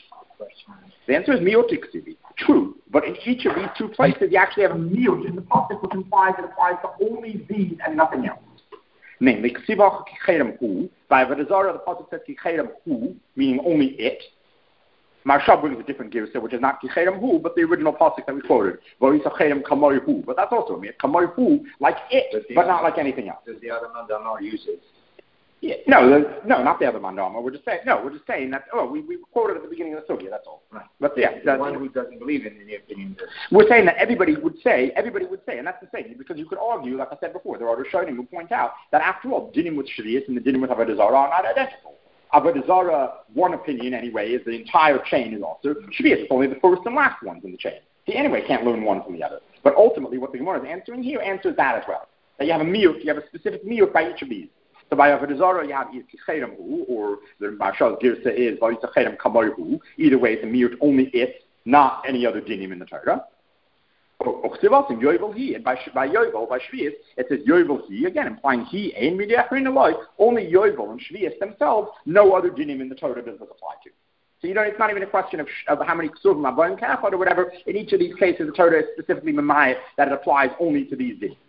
The answer is miyotik. True, but in each of these two places, you actually have a miyot in the pasuk, which implies it applies to only these and nothing else. Namely, ksivach kicherem hu. By Avodah Zarah, the pasuk says kicherem hu, meaning only it. Marsha brings a different girsa, which is not kicherem hu, but the original pasuk that we quoted. V'yisacherem kamoy hu, but that's also a miyot. Kamoy hu, like it, but not like anything else. Does the other mandamar use it? Yeah, no, not the other mandama. We're just saying that. Oh, we quoted at the beginning of the sugya. That's all. Right. But yeah, the one who doesn't believe in the opinion. We're saying that everybody would say, and that's the thing, because you could argue, like I said before, there are Rishonim who point out that after all, dinim with Shvius and the dinim with Avodah Zarah are not identical. Avodah Zarah, one opinion anyway, is the entire chain is also Shvius. It's only the first and last ones in the chain. He anyway can't learn one from the other. But ultimately, what the Gemara is answering here answers that as well. That you have a miyut, you have a specific miyut by each of these. So by Avodah Zarah, you have either kicherem hu, or the Marshal's girsa is v'yisacherem kamoy hu. Either way, it's a miyut, only it, not any other dinim in the Torah. Uchtivas and yovel he, and by yovel, by Shvius, it says yovel he, again implying he, ein mid'achrin aloi, only yovel and Shvius themselves, no other dinim in the Torah does this apply to. So it's not even a question of how many ksuvim abon kafod or whatever. In each of these cases, the Torah is specifically memayet that it applies only to these dinim.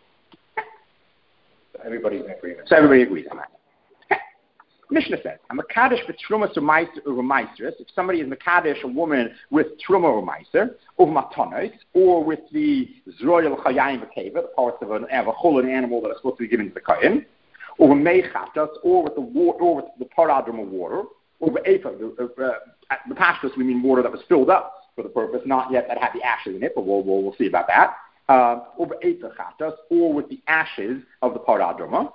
Everybody's in agreement. So everybody agrees on that. Mishnah says, "I'm a kaddish with truma or meisters. If somebody is mekadesh a woman with truma or meister, or matanos, or with the zroyal chayayim b'keva, the parts of a chulin animal that is supposed to be given to the kohen, or meichatas, or with the paradrum of water, or the pashtus, we mean water that was filled up for the purpose, not yet that had the ashes in it, but we'll see about that." Or with the ashes of the paradroma.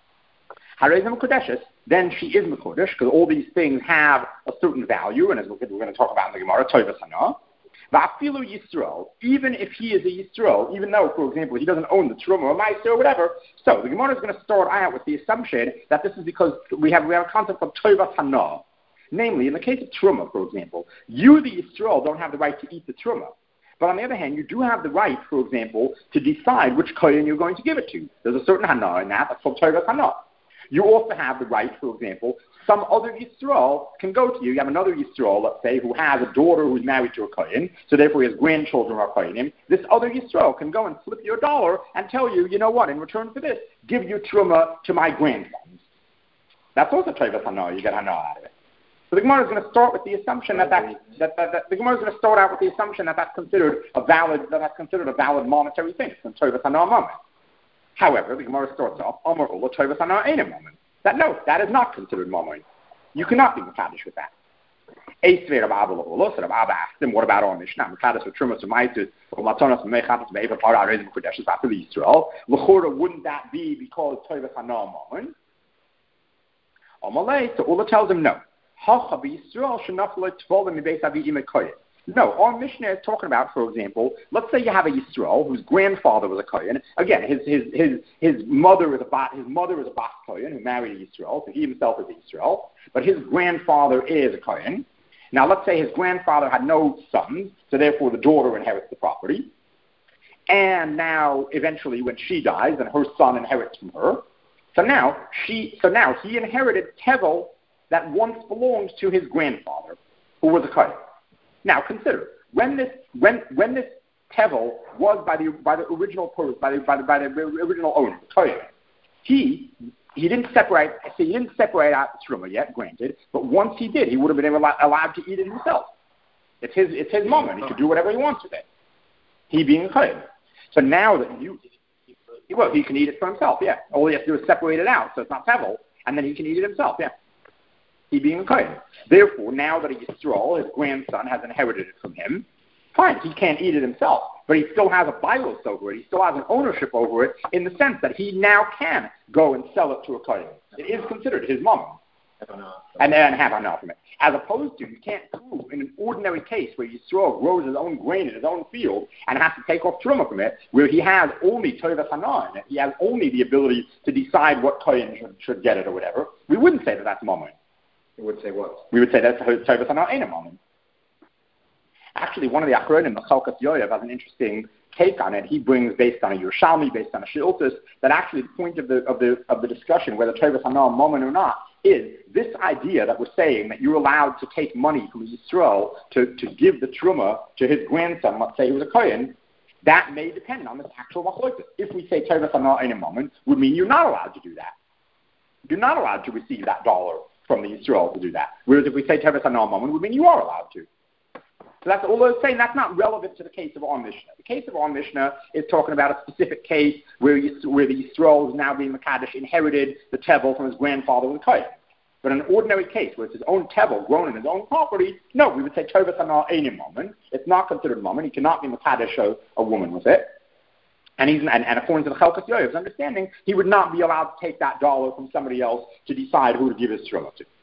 Then she is Mekodesh, because all these things have a certain value, and as we're going to talk about in the Gemara, Toivas Hana. Va'afilu Yisrael, even if he is a Yisrael, even though, for example, he doesn't own the Truma or Meister or whatever. So the Gemara is going to start out with the assumption that this is because we have a concept of Toivas Hana. Namely, in the case of Truma, for example, you, the Yisrael, don't have the right to eat the Truma. But on the other hand, you do have the right, for example, to decide which kohen you're going to give it to. There's a certain hana in that, that's called Toivas Hana. You also have the right, for example, some other Yisrael can go to you. You have another Yisrael, let's say, who has a daughter who's married to a kohen, so therefore his grandchildren are kohenim. This other Yisrael can go and slip you $1 and tell you, you know what, in return for this, give you truma to my grandsons. That's also Toivas Hana. You get hana out of it. So the Gemara is going to start with the assumption that the Gemara is going to start out with the assumption that that's considered a valid monetary thing. It's a Toivas Hana moment. However, the Gemara starts off Amar Ula Toivas Hana ain't a moment. That is not considered moment. You cannot be mekadosh with that. Eisvei Rav Abba Ula, so Rav Abba asked him, what about our Mishnah? Mekadosh with Trumas or Maitus or Matanas and Mechatas and Eva Parah Rezim Kodeshes after the Yisrael. L'chora, wouldn't that be because Toivas Hana moment? Amalei, so Ula tells him no. No, our Mishnah is talking about, for example, let's say you have a Yisrael whose grandfather was a kohen. Again, his mother is a bas kohen who married a Yisrael, so he himself is a Yisrael, but his grandfather is a kohen. Now, let's say his grandfather had no sons, so therefore the daughter inherits the property. And now, eventually, when she dies, then her son inherits from her. So now he inherited Tevel that once belonged to his grandfather, who was a kohen. Now consider when this tevel was by the original owner, the kohen. He didn't separate out the truma yet, granted, but once he did, he would have been allowed to eat it himself. It's his moment. He could do whatever he wants with it. He being a kohen. So now that he can eat it for himself. Yeah, all he has to do is separate it out, so it's not tevel, and then he can eat it himself. Yeah. He being a kohen. Therefore, now that a Yisrael, his grandson, has inherited it from him, fine, he can't eat it himself, but he still has a bailos over it. He still has an ownership over it in the sense that he now can go and sell it to a kohen. It is considered his mom. And then have enough from it. As opposed to, you can't prove in an ordinary case where Yisrael grows his own grain in his own field and has to take off truma from it, where he has only Toivas Hana in it. He has only the ability to decide what kohen should get it or whatever. We wouldn't say that that's moment. We would say what? We would say that's Toivas Hana ain't a moment. actually one of the Achronim, the Chalkas Yoyev, has an interesting take on it. He brings, based on a Yerushalmi, based on a Sheiltus, that actually the point of the discussion, whether Tovas Hana Momen or not, is this idea that we're saying that you're allowed to take money from Yisrael to give the Truma to his grandson, let's say he was a Kohen, that may depend on this actual Machlokas. If we say Tovas Hana in a moment, would mean you're not allowed to do that. You're not allowed to receive that dollar from the Yisrael to do that. Whereas if we say Tovas Hana moment, would mean you are allowed to. So that's, although it's saying that's not relevant to the case of our Mishnah. The case of our Mishnah is talking about a specific case where the Yisrael is now being Makadosh, inherited the Tevel from his grandfather with Kohen. But in an ordinary case where it's his own Tevel grown in his own property, no, we would say Tovas Hana Einim moment. It's not considered a moment. He cannot be Makadosh a woman with it. And according to the Chalkas Yoyev's understanding, he would not be allowed to take that dollar from somebody else to decide who to give his truma to.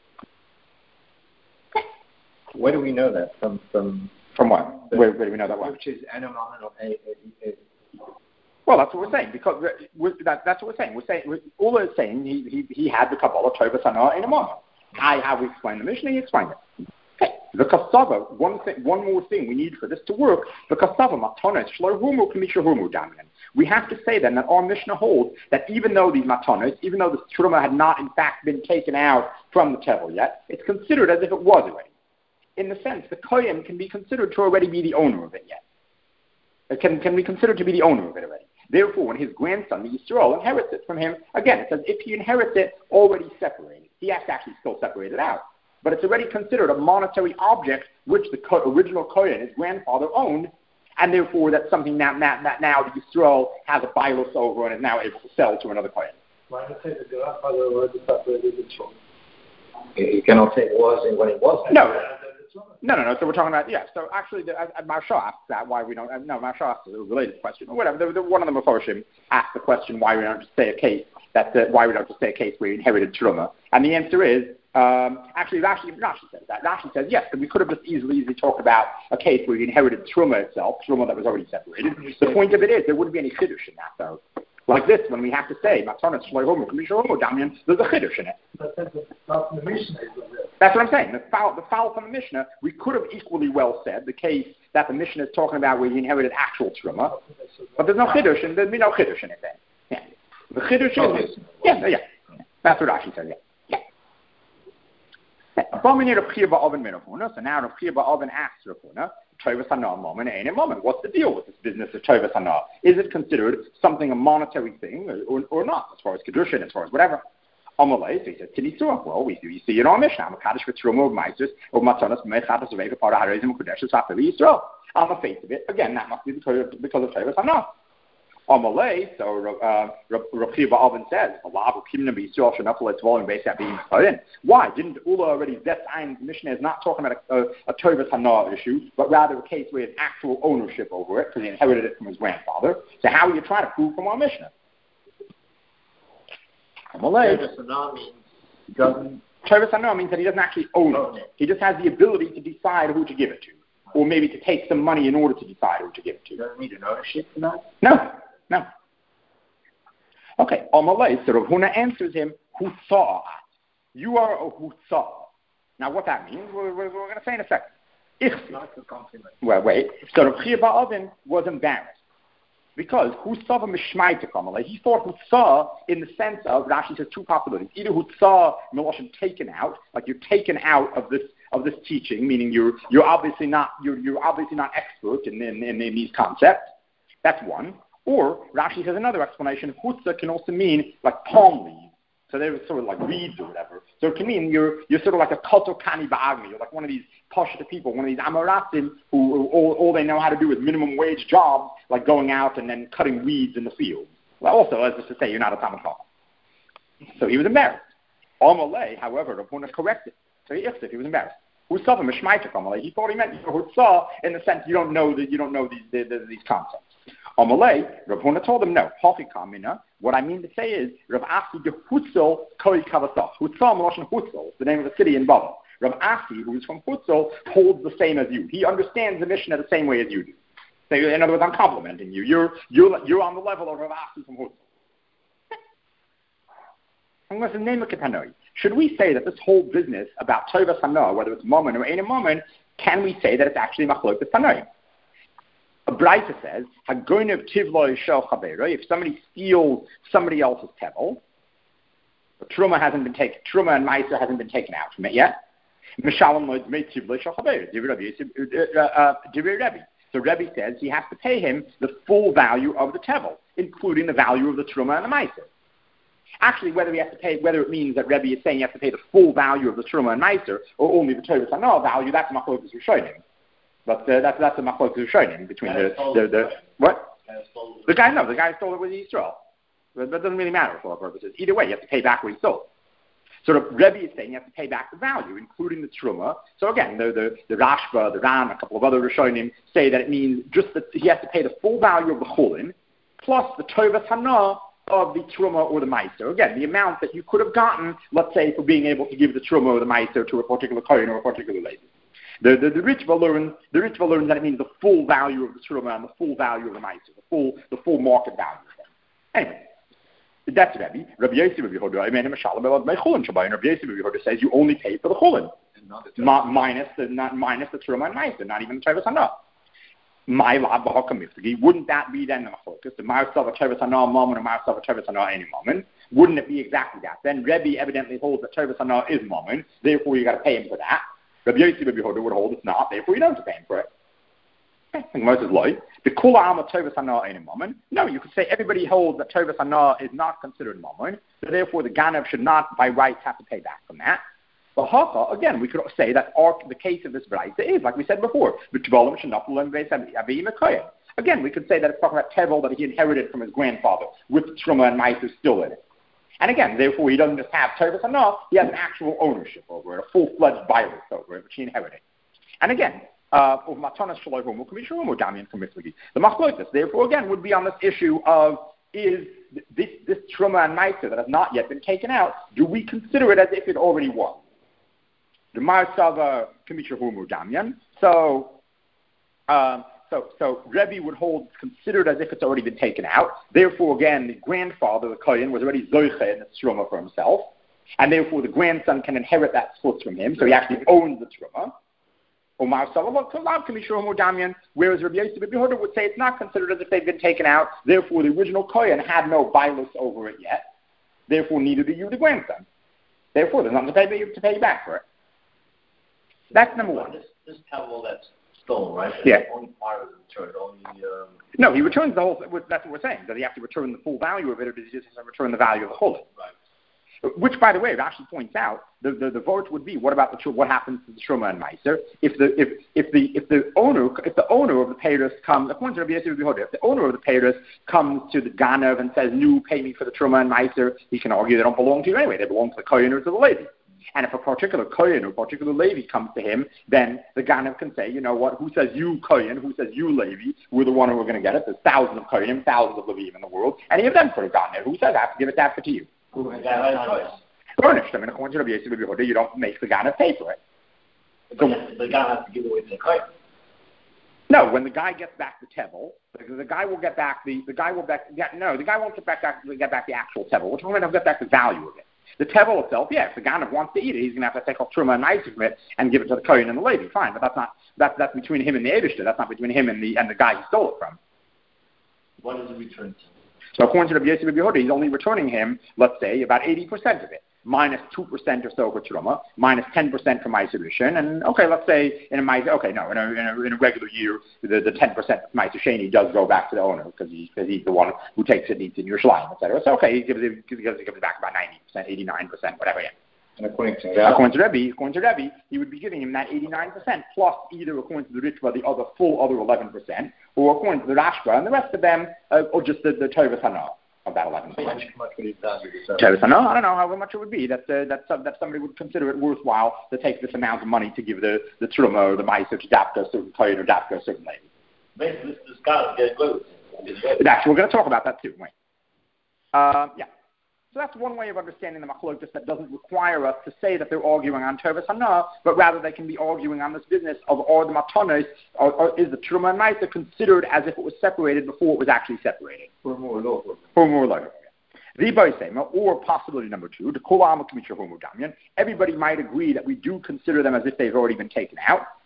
Where do we know that? From what? Where do we know that one? Which is anomalous. Well, that's what we're saying, because that's what we're saying. All we're saying, he had the Kabbalah Tovas Hana in a moment. How we explain the Mishnah, he explained it. Okay. The Kasava, one more thing we need for this to work, the Kasava, Matanos, Shlohumu, Kamishahumu, Damian. We have to say then that our Mishnah holds that even though these Matanos, even though the Truma had not in fact been taken out from the Tevel yet, it's considered as if it was already. In the sense, the Kohen can be considered to already be the owner of it yet. It can be considered to be the owner of it already. Therefore, when his grandson, the Yisrael, inherits it from him, again, it says if he inherits it already separated, he has to actually still separate it out. But it's already considered a monetary object which the original Kohen, his grandfather, owned, and therefore that's something that now the Yisrael has a bilos over and is now able to sell to another Kohen. Why not say the grandfather already separated the children? You cannot say it was and when it wasn't. No. So we're talking about, so actually, Marsha asked that, why we don't, Marsha asked a related question, or whatever. One of the Meforshim asked the question why we don't just say a case, why we don't just say a case where he inherited Truma. And the answer is, actually, Rashi says that. Rashi says, yes, but we could have just easily talked about a case where he inherited Truma itself, Truma that was already separated. The point of it is, there wouldn't be any chiddush in that, though. Like this, when we have to say, Matanas Shloihomu, Kamishahomu, Damian, there's a chiddush in it. But the foul from the Mishnah is That's what I'm saying. The foul from the Mishnah, we could have equally well said the case that the Mishnah is talking about where he inherited actual Truma, but there's no chiddush, and there'd be no chiddush in it then. Yeah. The chiddush is, yeah. That's what Rashi said, yeah. So now Rav Chia Ba'oven asks Rav Huna, Tovas Hana moment, ain't a moment. What's the deal with this business of Tovas Hana? Is it considered something, a monetary thing, or not, as far as Kedushin, as far as whatever? Amalei, so he says, Tinitzuah. Well, you see it on Mishnah. Makadosh v'Truma of Meisus, of Matanas, Mechatas, of Eva, Para, Harezim, Kodeshus, Hafili, Yisrael. On the face of it, again, that must be because of Tovas Hana. Amalei, so Rav Chia Ba'oven says, why? Didn't Ula already, the Mishnah is not talking about a Tovas Hana issue, but rather a case where he has actual ownership over it, because he inherited it from his grandfather. So how are you trying to prove from our Mishnah? Tovas Hana means he doesn't. Tovas Hana means that he doesn't actually own it. He just has the ability to decide who to give it to, or maybe to take some money in order to decide who to give it to. He doesn't need an ownership for that? No. Okay, Amalei, so Rav Huna answers him, Hutzah. You are a Hutzah. Now what that means, we're going to say in a second. Not a compliment. Well, wait. So Rav Chia Ba'oven was embarrassed. Because Hutzah v'mishmaita Amalei, he thought Hutzah in the sense of, Rashi says two possibilities. Either Hutzah, Miloshin, taken out, like you're taken out of this teaching, meaning you're obviously not expert in these concepts. That's one. Or Rashi says another explanation. Hutzah can also mean like palm leaves. So they're sort of like reeds or whatever. So it can mean you're sort of like a Kotokani Ba'agmi. You're like one of these Pashta people, one of these Amoratim who all they know how to do is minimum wage jobs, like going out and then cutting weeds in the field. Well, also, as to say, you're not a Tamakal. So he was embarrassed. Amalei, however, Rav Huna corrected. So he was embarrassed. He thought he meant Hutzah in the sense you don't know these concepts. Amalei, Rav Huna told him, no. What I mean to say is, Rav Asi de Hutzel Koi Kavasach. Hutzel Meloshin Hutzel is the name of the city in Babel. Rav Asi, who is from Hutzel, holds the same as you. He understands the Mishnah the same way as you do. So in other words, I'm complimenting you. You're on the level of Rav Asi from Hutzel. Unless the name of Ketanoi. Should we say that this whole business about Tovas Hana, whether it's Momen or ain't a Momen, can we say that it's actually machlokes tanoim? A Braita says, "Hagoynev tivlo shel chaveiro." If somebody steals somebody else's tevel, truma and meiser hasn't been taken out from it yet. Mishalom lo dmei tivlo shel chaveiro. So Rebbe says he has to pay him the full value of the tevel, including the value of the truma and the meiser. Actually, whether it means that Rebbe is saying you have to pay the full value of the truma and meiser, or only the Torah Sanah value, that's machlokes rishonim. But that's a machlokes rishonim between the what? The guy stole it with Yisrael. That doesn't really matter for all purposes. Either way, you have to pay back what he stole. So the Rebbe is saying you have to pay back the value, including the truma. So again, the Rashba, the Ran, a couple of other rishonim say that it means just that he has to pay the full value of the chulin plus the Tovas Hana of the truma or the meiser. Again, the amount that you could have gotten, let's say, for being able to give the truma or the meiser to a particular kohen or a particular lady. The Ritva learns that it means the full value of the truma and the full value of the meiser, the full market value of them. Anyway, that's Rebbe. Rabbi Yossi says you only pay for the chulin, minus the truma and meiser, not even the Tovas Hana. Wouldn't that be then the machlokes? The Ma'asav Tovas Hana moment and Ma'asav Tovas Hana any moment? Wouldn't it be exactly that? Then Rebbe evidently holds that Tovas Hana is moment, therefore you got to pay him for that. Rabbi Yossi would hold it's not, therefore you don't have to pay him for it. I think most is loy. The Kula Amma Tovas Hana any moment. No, you could say everybody holds that Tovas Hana is not considered moment, so therefore the Ganav should not by rights have to pay back from that. But Haka, again, we could say that the case of this Braita is, like we said before, again, we could say that it's talking about Tevel that he inherited from his grandfather, with Truma and Meiser still in it. And again, therefore, he doesn't just have Tovas Hana, he has an actual ownership over it, a full-fledged virus over it, which he inherited. And again, the machlokes, therefore, again, would be on this issue of, is this Truma and Meiser that has not yet been taken out, do we consider it as if it already was? The Marsava Kamisha Humu Damian. So Rebbe would hold it's considered as if it's already been taken out. Therefore, again, the grandfather, the Kohen, was already Zoiche in the Truma for himself. And therefore, the grandson can inherit that split from him. So he actually owns the Truma. Whereas Rabbi Yossi ben Yehuda would say it's not considered as if they've been taken out. Therefore, the original Kohen had no bailus over it yet. Therefore, neither do you, the grandson. Therefore, there's nothing to pay you back for it. That's number one. This tevel that's stolen, right? Yeah. Only part of the return. No, he returns the whole. That's what we're saying. Does he have to return the full value of it, or does he just have to return the value of the whole? Right. Which, by the way, Rashi points out the vote would be what about what happens to the Truma and Meiser if the owner of the Peiros comes, according to Rabbi Yossi ben Yehuda, if the owner of the Peiros comes to the Ganav and says, "No, pay me for the Truma and Meiser," he can argue they don't belong to you anyway; they belong to the Kohen or to the Levi. And if a particular Kohen or a particular Levi comes to him, then the Ganav can say, you know what, who says you Kohen, who says you Levi, we're the one who are going to get it. There's thousands of Kohenim, thousands of Levim in the world. Any of them could have gotten it. Who says I have to give it back to you? Furnished. I mean, according to Rabbi Yossi ben Yehuda, you don't make the Ganav pay for it. So the Ganav has to give away to the Kohen. No, when the guy gets back the tevel, the guy will get back the guy won't get back the actual tevel. We're talking about he'll get back the value of it. The tevel itself, yeah, if the Ganav wants to eat it, he's going to have to take off Truma and Meiser from it and give it to the Kohen and the Levi. Fine, but that's between him and the Eibishter. That's not between him and the guy he stole it from. What does it return to? So according to Rabbi Yossi ben Yehuda, he's only returning him, let's say, about 80% of it, minus 2% or so for Truma, minus 10% for Meiser Rishon, and okay, let's say in a regular year, the 10% of Meiser Sheni does go back to the owner because he's the one who takes it and eats in Yerushalayim, etc. So okay, he gives it back about 90%, 89%, whatever. Yeah. And according to Rebbe, he would be giving him that 89% plus either according to the Ritva the other 11%, or according to the Rashba and the rest of them, or just the Tovas Hana of that 11%. How much would he value the Tovas Hana, I don't know how much it would be. That somebody would consider it worthwhile to take this amount of money to give the Truma or the Meiser to Dapka, a certain Kohen or Dapka, a certain lady. Basically, this guy is getting close. We're going to talk about that too. Wait. Yeah. So that's one way of understanding the machlokes that doesn't require us to say that they're arguing on Tovas Hana, but rather they can be arguing on this business of are the matanos, or is the Truma and Meiser considered as if it was separated before it was actually separated? For more law. Or possibility number two, the everybody might agree that we do consider them as if they've already been taken out.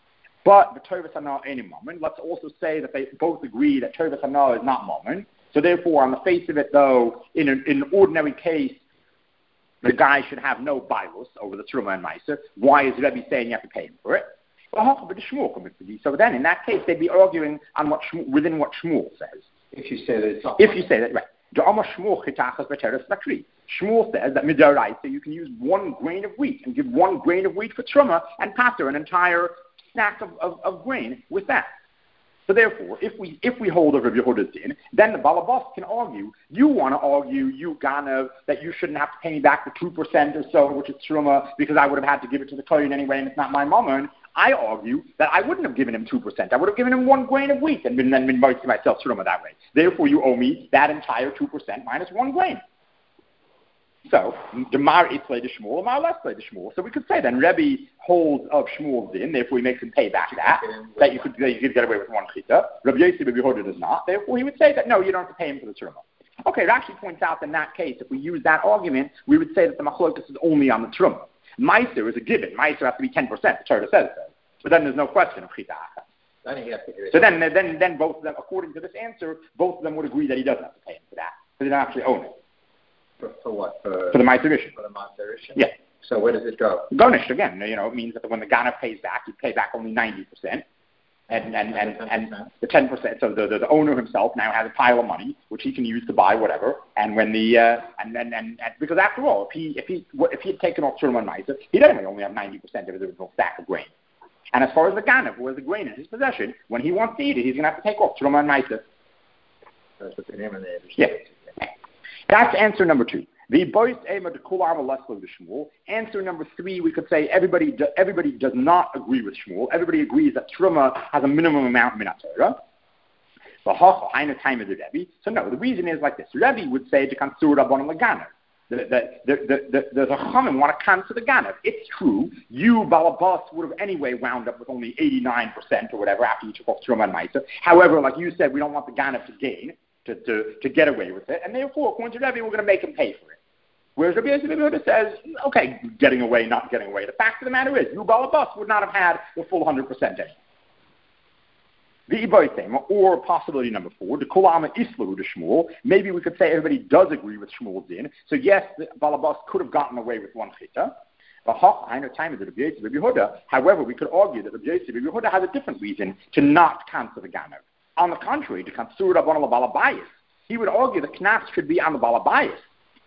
But the Tovas Hana ain't a moment. Let's also say that they both agree that Tovas Hana is not moment. So therefore, on the face of it, though, in an ordinary case, the guy should have no bilos over the Truma and Meiser. Why is Rebbe saying you have to pay him for it? So then, in that case, they'd be arguing on within what Shmuel says. If you say that it's not. If you say that, right. Shmuel says that midaraisa you can use 1 grain of wheat and give 1 grain of wheat for Truma and pater an entire stack of grain with that. So therefore, if we hold a Rabbi Yehuda's din, then the Balabas can argue. You want to argue, you Ganav, that you shouldn't have to pay me back the 2% or so, which is Truma, because I would have had to give it to the Kohen anyway, and it's not my mama. And I argue that I wouldn't have given him 2%. I would have given him 1 grain of wheat and then been to myself Truma that way. Therefore, you owe me that entire 2% minus 1 grain. So, Demar Itzlei de Shmuel, Demar Leslei de Shmuel. So we could say then Rebbe holds of Shmuel's din, therefore he makes him pay back that you could get away with 1 chita. Rabbi Yossi Rabbi Yehuda does not. Therefore he would say that no, you don't have to pay him for the Truma. Okay, Rashi points out that in that case, if we use that argument, we would say that the machlokas is only on the Truma. Meiser is a given. Meiser has to be 10%. The Torah says so. But then there's no question of chita. So then both of them, according to this answer, both of them would agree that he doesn't have to pay him for that because they don't actually own it. For what? For the Meiser Rishon. For the Meiser Rishon? Yeah. So where does it go? Garnished again. It means that when the Ganav pays back, you pay back only 90%. And the 10%. So the owner himself now has a pile of money which he can use to buy whatever. And when the and because after all, if he had taken off Truma and Meiser, he'd only have 90% of his original stack of grain. And as far as the Ganav, who has the grain in his possession, when he wants to eat it, he's going to have to take off Truma and Meiser. That's what the name of the Yeah. That's answer number 2. Answer number 3, we could say everybody does not agree with Shmuel. Everybody agrees that Truma has a minimum amount min Torah. So no, the reason is like this. Rebbe would say to Kansur Rabban Laganav. The Chachamim want to cancel the Ganav. It's true. You, Balabas, would have anyway wound up with only 89% or whatever after you took off Truma and Meiser. However, like you said, we don't want the Ganav to gain. To get away with it, and therefore, according to Rebbe, we're going to make him pay for it. Whereas Rabbi Yehuda says, okay, getting away, not getting away. The fact of the matter is, you Balabas would not have had the full 100% anyway. The Iboitem, or possibility number 4, the Kulama Islahu to Shmuel. Maybe we could say everybody does agree with Shmuel's din. So yes, the Balabas could have gotten away with 1 chita. However, we could argue that Rabbi Yehuda has a different reason to not cancel the Ganav. On the contrary, to Kansur Rabban Balabayas, he would argue the Knas should be on the Balabayas.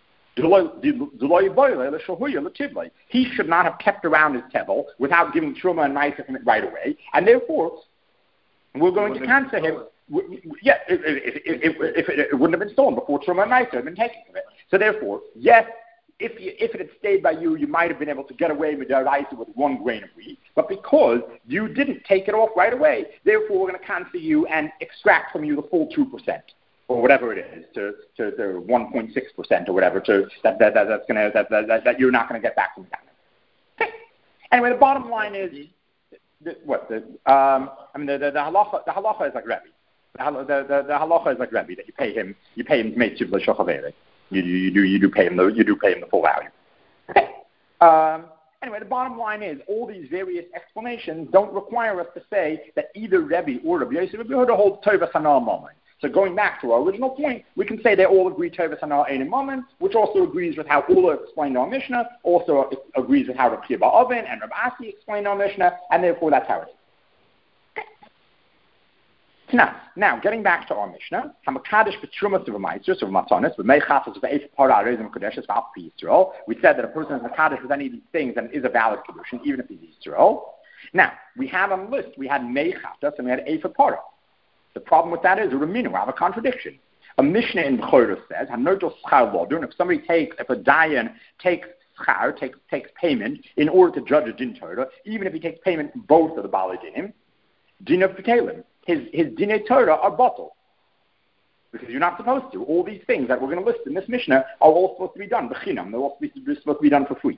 He should not have kept around his tebel without giving Truma and Meiser from it right away, and therefore we're going to cancel him. Yeah, if it wouldn't have been stolen before Truma and Meiser had been taken from it. So therefore, yes, if it had stayed by you, you might have been able to get away with Daraisa with 1 grain of wheat. But because you didn't take it off right away, therefore we're going to cancel you and extract from you the full 2%. Or whatever it is, to 1.6% or whatever, that you're not going to get back from that. Okay. Anyway, the bottom line is the halacha is like Rebbe. The halacha is like Rebbe, that you pay him meitzib l'shochavere. You do pay him the full value. Okay. Anyway, the bottom line is all these various explanations don't require us to say that either Rebbe or Rabbi Yossi Rabbi Yehuda holds Tovas Hana moment. So going back to our original point, we can say they all agree Tovas Hana Ein moment, which also agrees with how Ula explained our Mishnah, also agrees with how Rabbi Kiva Oven and Rabbi Asi explained our Mishnah, and therefore that's how it is. Now, getting back to our Mishnah, we said that a person is Makadosh with any of these things and is a valid Kedushin, even if he's Yisrael. Now, we have on the list, we had Meichatas and we had Efa Para. The problem with that is, we have a contradiction. A Mishnah in Bechorah says, if a Dayan takes schar, takes payment in order to judge a din Torah, even if he takes payment from both of the Baalei Dinim, din of Pekalim, his dinei Torah are bottled. Because you're not supposed to. All these things that we're going to list in this Mishnah are all supposed to be done. B'chinam, they're all supposed to be done for free.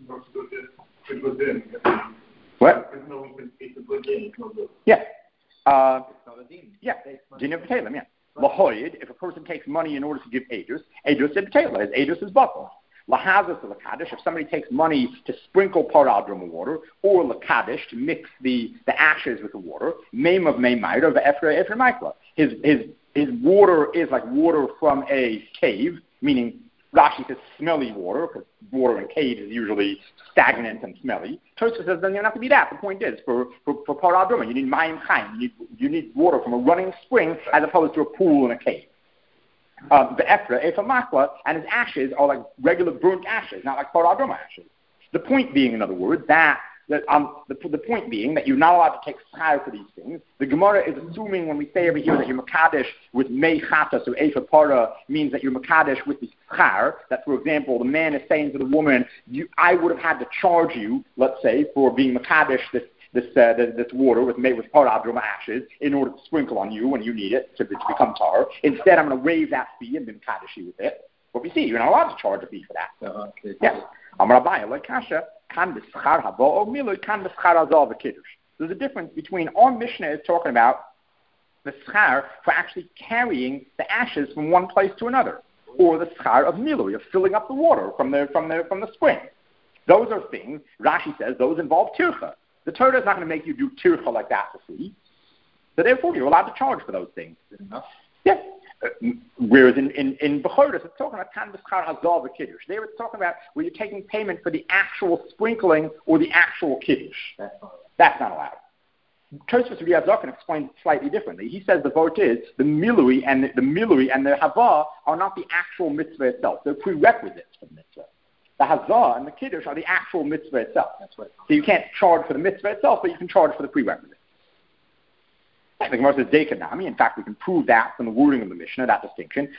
What? It's a good din. Yeah. It's not a din. Yeah, din of Pekalim, yeah. Lahoyed, if a person takes money in order to give Edus and B'tela, his Edus is bottled. lahazas or lakadish, if somebody takes money to sprinkle paradroma water, or lakadish to mix the ashes with the water, maim of meimayra v'efra mikla. His water is like water from a cave, meaning Rashi says smelly water, because water in caves is usually stagnant and smelly. Tosfos says then you don't have to be that. The point is, for paradroma, you need mayim chaim. You need water from a running spring as opposed to a pool in a cave. The Ephra makla, and his ashes are like regular burnt ashes, not like paradroma ashes. The point being, in other words, the point being that you're not allowed to take schar for these things. The Gemara is assuming when we say over here that you're makadesh with mei chata, so efa para means that you're makadesh with the schar. That, for example, the man is saying to the woman, I would have had to charge you, let's say, for being makadesh this water with paradroma ashes in order to sprinkle on you when you need it to become tar. Instead, I'm going to waive that fee and be makadesh you with it. But we see, you're not allowed to charge a fee for that. Okay. Yes. There's a difference between our Mishnah is talking about the schar for actually carrying the ashes from one place to another, or the schar of milui, of filling up the water from the spring. Those are things, Rashi says, those involve tircha. The Torah is not going to make you do tircha like that for free. So therefore, you're allowed to charge for those things. Yes. Whereas in Bechoros, it's talking about kan b'schar hazal v'kiddush. There it's talking about where you're taking payment for the actual sprinkling or the actual kiddush. That's not allowed. Tosfos Rav Zaken explains it slightly differently. He says the vote is the milui and the hava are not the actual mitzvah itself. They're prerequisites for the mitzvah. The hazah and the kiddush are the actual mitzvah itself. That's right. So you can't charge for the mitzvah itself, but you can charge for the prerequisites. The Gemara says Dekanami. In fact, we can prove that from the wording of the Mishnah, that distinction.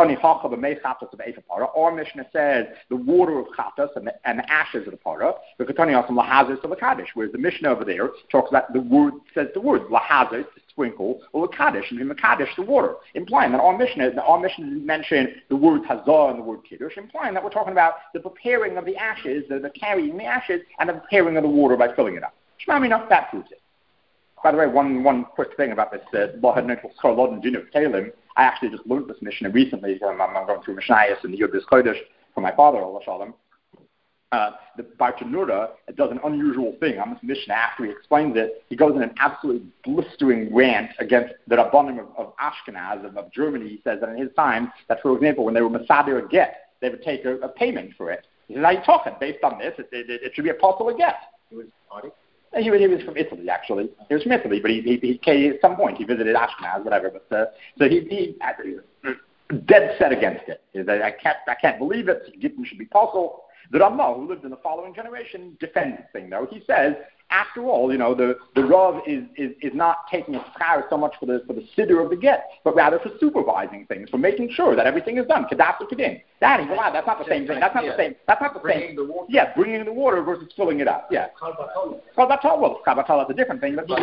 Our Mishnah says the water of chatas and the ashes of the para. Whereas the Mishnah over there talks about the word, says the word lahazes, to sprinkle, or lakadish, and makadish, the water, implying that our Mishnah didn't mention the word hazah and the word kiddush, implying that we're talking about the preparing of the ashes, the carrying the ashes, and the preparing of the water by filling it up. Shema enough, that proves it. By the way, one quick thing about this Talim, I actually just learned this Mishnah recently. I'm going through Mishnayos and the Yud Kodesh for my father, Allah Shalom. The Bartanura does an unusual thing on this Mishnah. After he explains it, he goes in an absolutely blistering rant against the Rabbanim of Ashkenaz, of Germany. He says that in his time, that, for example, when they were Masadir a get, they would take a payment for it. He says, how are you talking? Based on this, it should be a apostle a get. He was from Italy, actually. He was from Italy, but he at some point he visited Ashkenaz, whatever. But so he dead set against it. I can't believe it. Gittin should be apostle. The Ramah, who lived in the following generation, defends this thing, though. He says, after all, the Rav is not taking a schar so much for the siddur of the get, but rather for supervising things, for making sure that everything is done. Kedas or kedin. That's not the same thing. That's not the same. Bringing the water. Yeah, bringing the water versus filling it up. Yeah. Chabatol is a different thing. But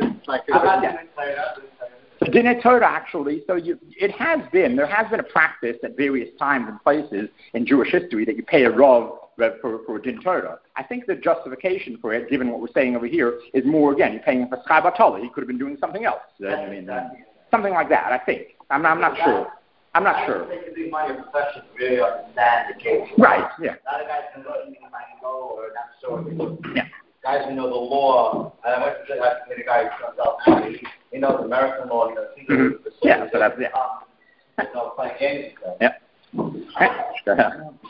so Dinei Torah, actually, there has been a practice at various times and places in Jewish history that you pay a Rav for Din Torah. I think the justification for it, given what we're saying over here, is more, again, you're paying him for Schai Batola. He could have been doing something else. Something like that, I think. I'm not sure. I'm not sure. They can do money profession to really understand the case. Right, yeah. Not a guy can go and might know or not sure. Yeah. Guys who know the law, and I went to the guy who comes out, he knows American law, Yeah, so that's, playing games. Yeah.